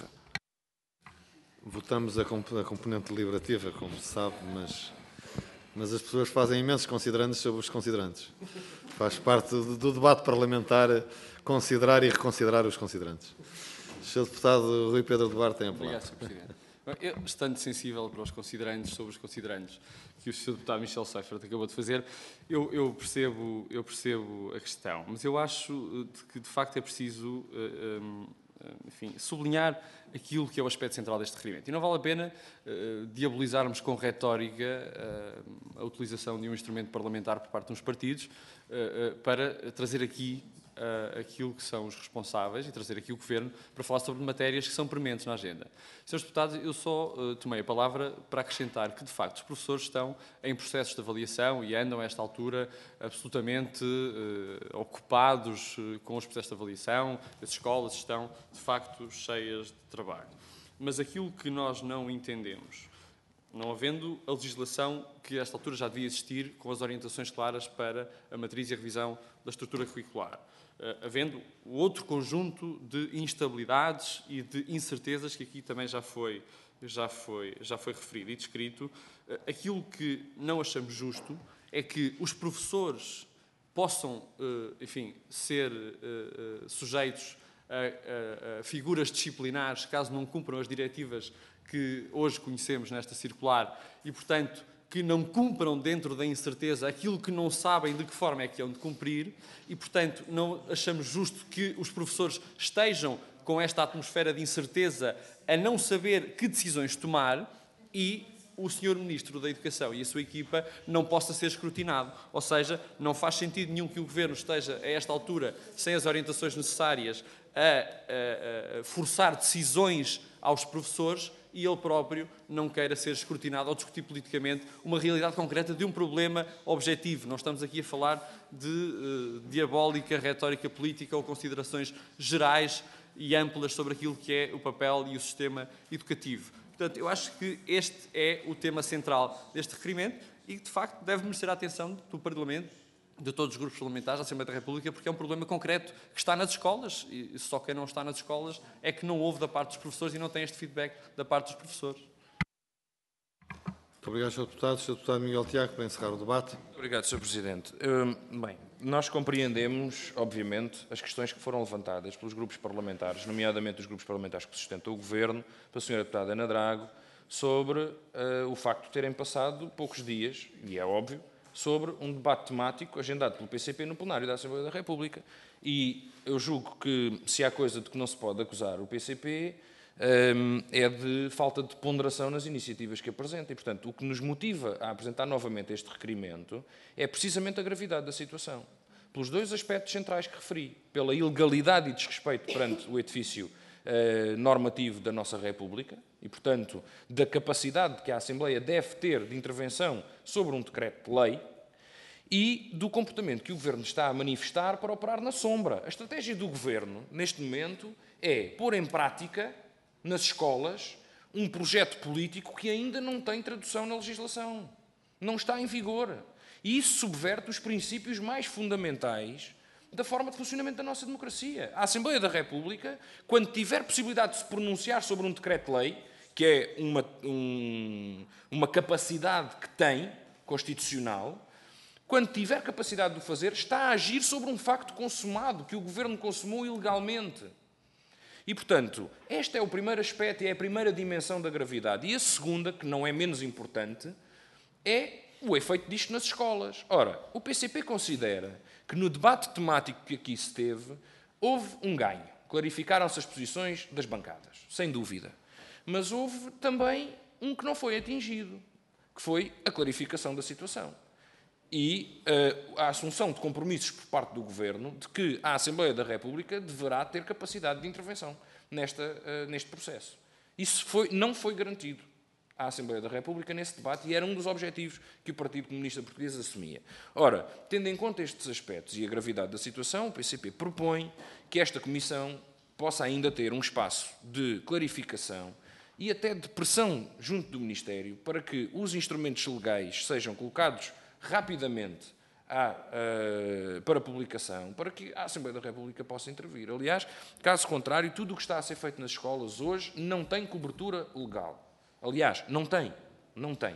Votamos a, comp a componente deliberativa, como se sabe, mas, mas as pessoas fazem imensos considerandos sobre os considerantes. Faz parte do, do debate parlamentar considerar e reconsiderar os considerantes. O senhor Deputado Rui Pedro Duarte tem a palavra. Obrigado, senhor Presidente. Eu, estando sensível para os considerandos sobre os considerandos que o senhor Deputado Michel Seifert acabou de fazer, eu, eu, percebo, eu percebo a questão, mas eu acho que, de facto, é preciso uh, um, enfim, sublinhar aquilo que é o aspecto central deste requerimento. E não vale a pena uh, diabolizarmos com retórica uh, a utilização de um instrumento parlamentar por parte de uns partidos uh, uh, para trazer aqui Uh, aquilo que são os responsáveis e trazer aqui o Governo para falar sobre matérias que são prementes na agenda. Senhores Deputados, eu só uh, tomei a palavra para acrescentar que, de facto, os professores estão em processos de avaliação e andam, a esta altura, absolutamente uh, ocupados uh, com os processos de avaliação. As escolas estão, de facto, cheias de trabalho. Mas aquilo que nós não entendemos, não havendo a legislação que, a esta altura, já devia existir, com as orientações claras para a matriz e a revisão da estrutura curricular, Uh, havendo o outro conjunto de instabilidades e de incertezas que aqui também já foi, já foi, já foi referido e descrito, uh, aquilo que não achamos justo é que os professores possam, uh, enfim, ser uh, uh, sujeitos a, a, a figuras disciplinares caso não cumpram as diretivas que hoje conhecemos nesta circular e, portanto, que não cumpram dentro da incerteza aquilo que não sabem de que forma é que hão de cumprir e, portanto, não achamos justo que os professores estejam com esta atmosfera de incerteza a não saber que decisões tomar e o senhor Ministro da Educação e a sua equipa não possa ser escrutinado. Ou seja, não faz sentido nenhum que o Governo esteja, a esta altura, sem as orientações necessárias, a, a, a forçar decisões aos professores e ele próprio não queira ser escrutinado ou discutir politicamente uma realidade concreta de um problema objetivo. Não estamos aqui a falar de uh, diabólica retórica política ou considerações gerais e amplas sobre aquilo que é o papel e o sistema educativo. Portanto, eu acho que este é o tema central deste requerimento e que, de facto, deve merecer a atenção do Parlamento, de todos os grupos parlamentares da Assembleia da República, porque é um problema concreto que está nas escolas e só quem não está nas escolas é que não ouve da parte dos professores e não tem este feedback da parte dos professores. Muito obrigado, senhor Deputado. senhor Deputado Miguel Tiago, para encerrar o debate. Obrigado, senhor Presidente. Hum, bem, nós compreendemos, obviamente, as questões que foram levantadas pelos grupos parlamentares, nomeadamente os grupos parlamentares que sustentam o Governo, pela senhora Deputada Ana Drago, sobre uh, o facto de terem passado poucos dias, e é óbvio, sobre um debate temático agendado pelo P C P no plenário da Assembleia da República. E eu julgo que, se há coisa de que não se pode acusar o P C P, um, é de falta de ponderação nas iniciativas que apresenta. E, portanto, o que nos motiva a apresentar novamente este requerimento é precisamente a gravidade da situação. Pelos dois aspectos centrais que referi. Pela ilegalidade e desrespeito perante o edifício uh, normativo da nossa República, e, portanto, da capacidade que a Assembleia deve ter de intervenção sobre um decreto de lei e do comportamento que o Governo está a manifestar para operar na sombra. A estratégia do Governo, neste momento, é pôr em prática, nas escolas, um projeto político que ainda não tem tradução na legislação. Não está em vigor. E isso subverte os princípios mais fundamentais da forma de funcionamento da nossa democracia. A Assembleia da República, quando tiver possibilidade de se pronunciar sobre um decreto-lei, que é uma, um, uma capacidade que tem, constitucional, quando tiver capacidade de o fazer, está a agir sobre um facto consumado, que o Governo consumou ilegalmente. E, portanto, este é o primeiro aspecto e é a primeira dimensão da gravidade. E a segunda, que não é menos importante, é o efeito disto nas escolas. Ora, o P C P considera que no debate temático que aqui se teve, houve um ganho. Clarificaram-se as posições das bancadas, sem dúvida. Mas houve também um que não foi atingido, que foi a clarificação da situação. E uh, a assunção de compromissos por parte do Governo de que a Assembleia da República deverá ter capacidade de intervenção nesta, uh, neste processo. Isso foi, não foi garantido à Assembleia da República nesse debate e era um dos objetivos que o Partido Comunista Português assumia. Ora, tendo em conta estes aspectos e a gravidade da situação, o P C P propõe que esta Comissão possa ainda ter um espaço de clarificação e até de pressão junto do Ministério para que os instrumentos legais sejam colocados rapidamente à, uh, para publicação, para que a Assembleia da República possa intervir. Aliás, caso contrário, tudo o que está a ser feito nas escolas hoje não tem cobertura legal. Aliás, não tem. Não tem.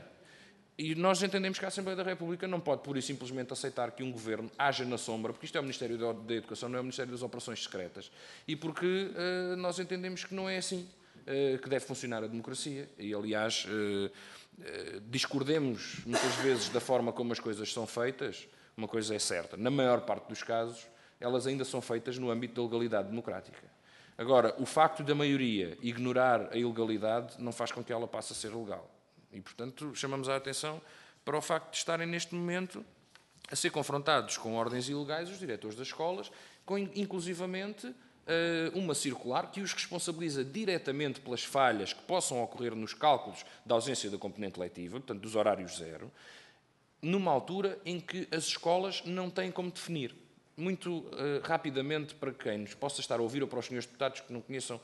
E nós entendemos que a Assembleia da República não pode pura e simplesmente aceitar que um governo haja na sombra, porque isto é o Ministério da Educação, não é o Ministério das Operações Secretas, e porque uh, nós entendemos que não é assim uh, que deve funcionar a democracia. E, aliás, uh, uh, discordemos muitas vezes da forma como as coisas são feitas. Uma coisa é certa, na maior parte dos casos, elas ainda são feitas no âmbito da legalidade democrática. Agora, o facto da maioria ignorar a ilegalidade não faz com que ela passe a ser legal. E, portanto, chamamos a atenção para o facto de estarem, neste momento, a ser confrontados com ordens ilegais os diretores das escolas, com, inclusivamente, uma circular que os responsabiliza diretamente pelas falhas que possam ocorrer nos cálculos da ausência da componente letiva, portanto, dos horários zero, numa altura em que as escolas não têm como definir. Muito uh, rapidamente, para quem nos possa estar a ouvir ou para os senhores deputados que não conheçam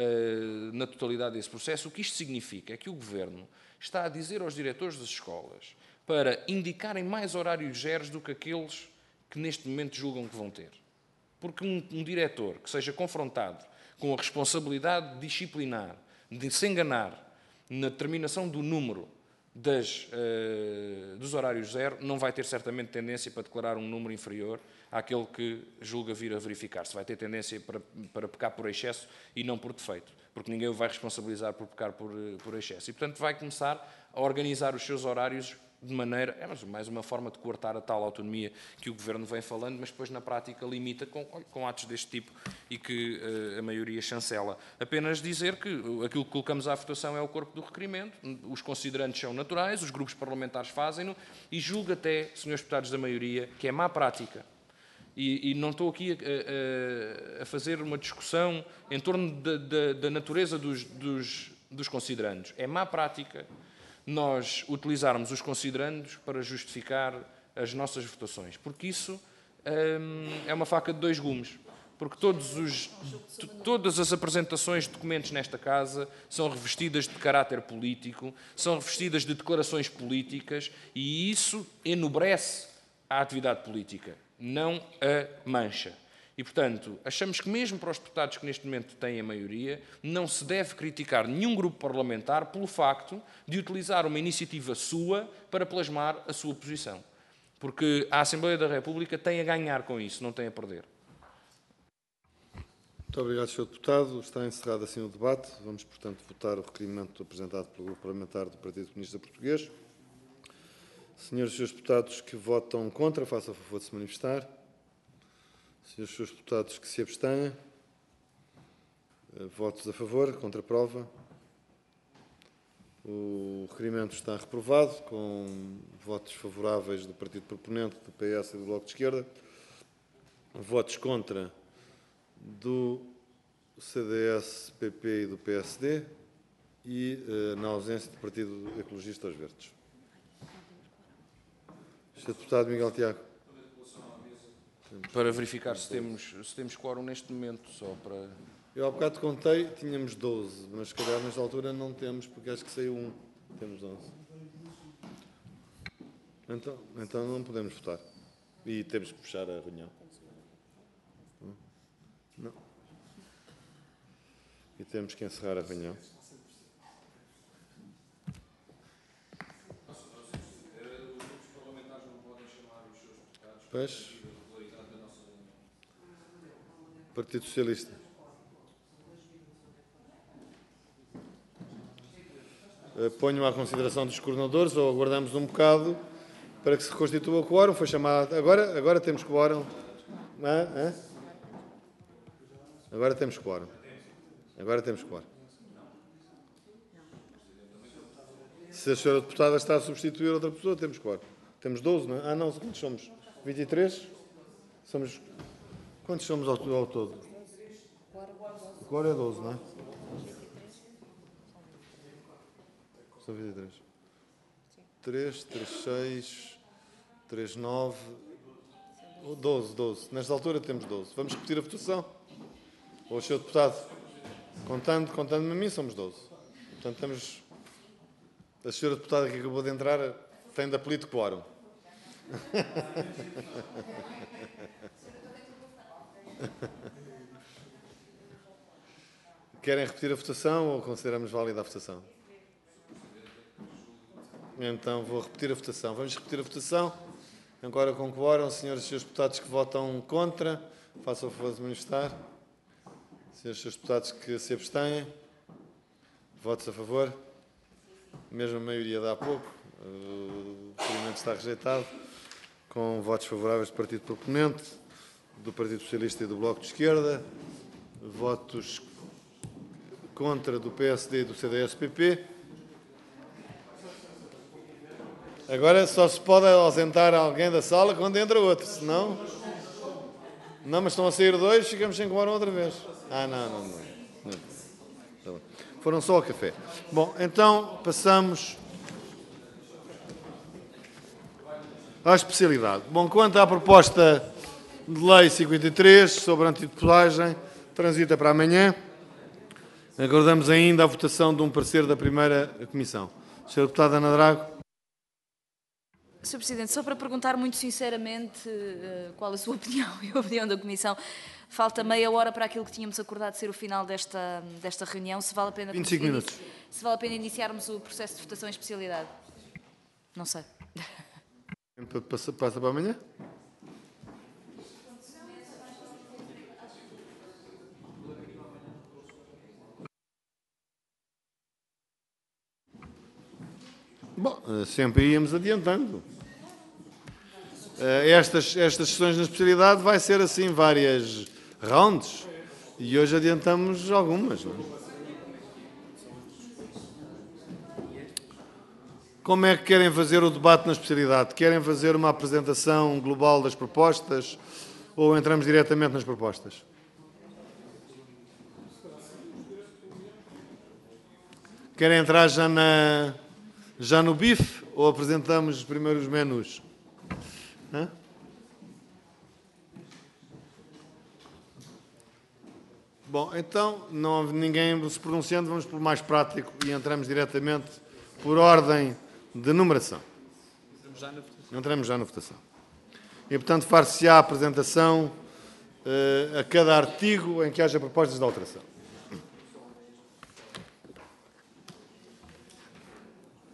uh, na totalidade esse processo, o que isto significa é que o Governo está a dizer aos diretores das escolas para indicarem mais horários zeros do que aqueles que neste momento julgam que vão ter. Porque um, um diretor que seja confrontado com a responsabilidade disciplinar de se enganar na determinação do número das, uh, dos horários zero não vai ter certamente tendência para declarar um número inferior àquele que julga vir a verificar-se. Vai ter tendência para, para pecar por excesso e não por defeito, porque ninguém o vai responsabilizar por pecar por, por excesso. E, portanto, vai começar a organizar os seus horários de maneira... É mais uma forma de coartar a tal autonomia que o Governo vem falando, mas depois, na prática, limita com, com atos deste tipo e que uh, a maioria chancela. Apenas dizer que aquilo que colocamos à votação é o corpo do requerimento, os considerantes são naturais, os grupos parlamentares fazem-no, e julgo até, senhores deputados da maioria, que é má prática. E, e não estou aqui a, a, a fazer uma discussão em torno da, da, da natureza dos, dos, dos considerandos. É má prática nós utilizarmos os considerandos para justificar as nossas votações, porque isso hum, é uma faca de dois gumes, porque todos os, todas as apresentações de documentos nesta casa são revestidas de caráter político, são revestidas de declarações políticas, e isso enobrece a atividade política, não a mancha. E, portanto, achamos que mesmo para os deputados que neste momento têm a maioria, não se deve criticar nenhum grupo parlamentar pelo facto de utilizar uma iniciativa sua para plasmar a sua posição. Porque a Assembleia da República tem a ganhar com isso, não tem a perder. Muito obrigado, senhor Deputado. Está encerrado assim o debate. Vamos, portanto, votar o requerimento apresentado pelo Grupo Parlamentar do Partido Comunista Português. Senhores e senhores deputados que votam contra, façam o favor de se manifestar. Senhores e senhores deputados que se abstêm, votos a favor, contra a prova. O requerimento está reprovado, com votos favoráveis do Partido Proponente, do P S e do Bloco de Esquerda, votos contra do C D S, P P e do P S D e, na ausência do Partido Ecologista aos Verdes. senhor Deputado Miguel Tiago. Para verificar se temos, se temos quórum neste momento, só para... Eu há bocado contei, tínhamos doze, mas se calhar nesta altura não temos, porque acho que saiu um. Temos onze. Então, então não podemos votar. E temos que fechar a reunião. Não. E temos que encerrar a reunião. Pois. Partido Socialista. uh, ponho à consideração dos coordenadores ou aguardamos um bocado para que se reconstitua o quórum. Foi chamado. Agora, agora temos quórum. Hã? Hã? Agora temos quórum. Agora temos quórum. Se a senhora deputada está a substituir outra pessoa, temos quórum. Temos doze, não é? Ah, não, quantos somos? vinte e três? Somos... Quantos somos ao, ao todo? O quórum é doze, não é? São vinte e três. três, três, seis, três, nove... doze, doze. Nesta altura temos doze. Vamos repetir a votação? Ou o senhor deputado? Contando, contando-me a mim, somos doze. Portanto, temos... A senhora deputada que acabou de entrar tem de apelido quórum. Querem repetir a votação ou consideramos válida a votação? Então vou repetir a votação. Vamos repetir a votação. Agora com quórum, senhoras e senhores deputados que votam contra, façam o favor de manifestar. Senhoras e senhores deputados que se abstêm, votos a favor. Mesma maioria dá pouco. O requerimento está rejeitado, com votos favoráveis do Partido Proponente, do Partido Socialista e do Bloco de Esquerda, votos contra do P S D e do C D S P P. Agora só se pode ausentar alguém da sala quando entra outro, senão... Não, mas estão a sair dois, ficamos sem quórum outra vez. Ah, não, não, não. não. Tá bom. Foram só ao café. Bom, então passamos à especialidade. Bom, quanto à proposta de lei cinquenta e três sobre a antidopagem, transita para amanhã. Aguardamos ainda a votação de um parecer da primeira comissão. senhora deputada Ana Drago. senhor Presidente, só para perguntar muito sinceramente qual a sua opinião e a opinião da Comissão. Falta meia hora para aquilo que tínhamos acordado ser o final desta, desta reunião. Se vale a pena... vinte e cinco minutos. Se vale a pena iniciarmos o processo de votação em especialidade. Não sei. Passa, passa para amanhã? Bom, sempre íamos adiantando. Estas, estas sessões na especialidade vai ser assim várias rounds e hoje adiantamos algumas. Não é? Como é que querem fazer o debate na especialidade? Querem fazer uma apresentação global das propostas ou entramos diretamente nas propostas? Querem entrar já, na, já no bife ou apresentamos primeiro os menus? Hã? Bom, então, não ninguém se pronunciando, vamos pelo mais prático e entramos diretamente por ordem de numeração. Entramos já na votação. E, portanto, far-se-á a apresentação uh, a cada artigo em que haja propostas de alteração.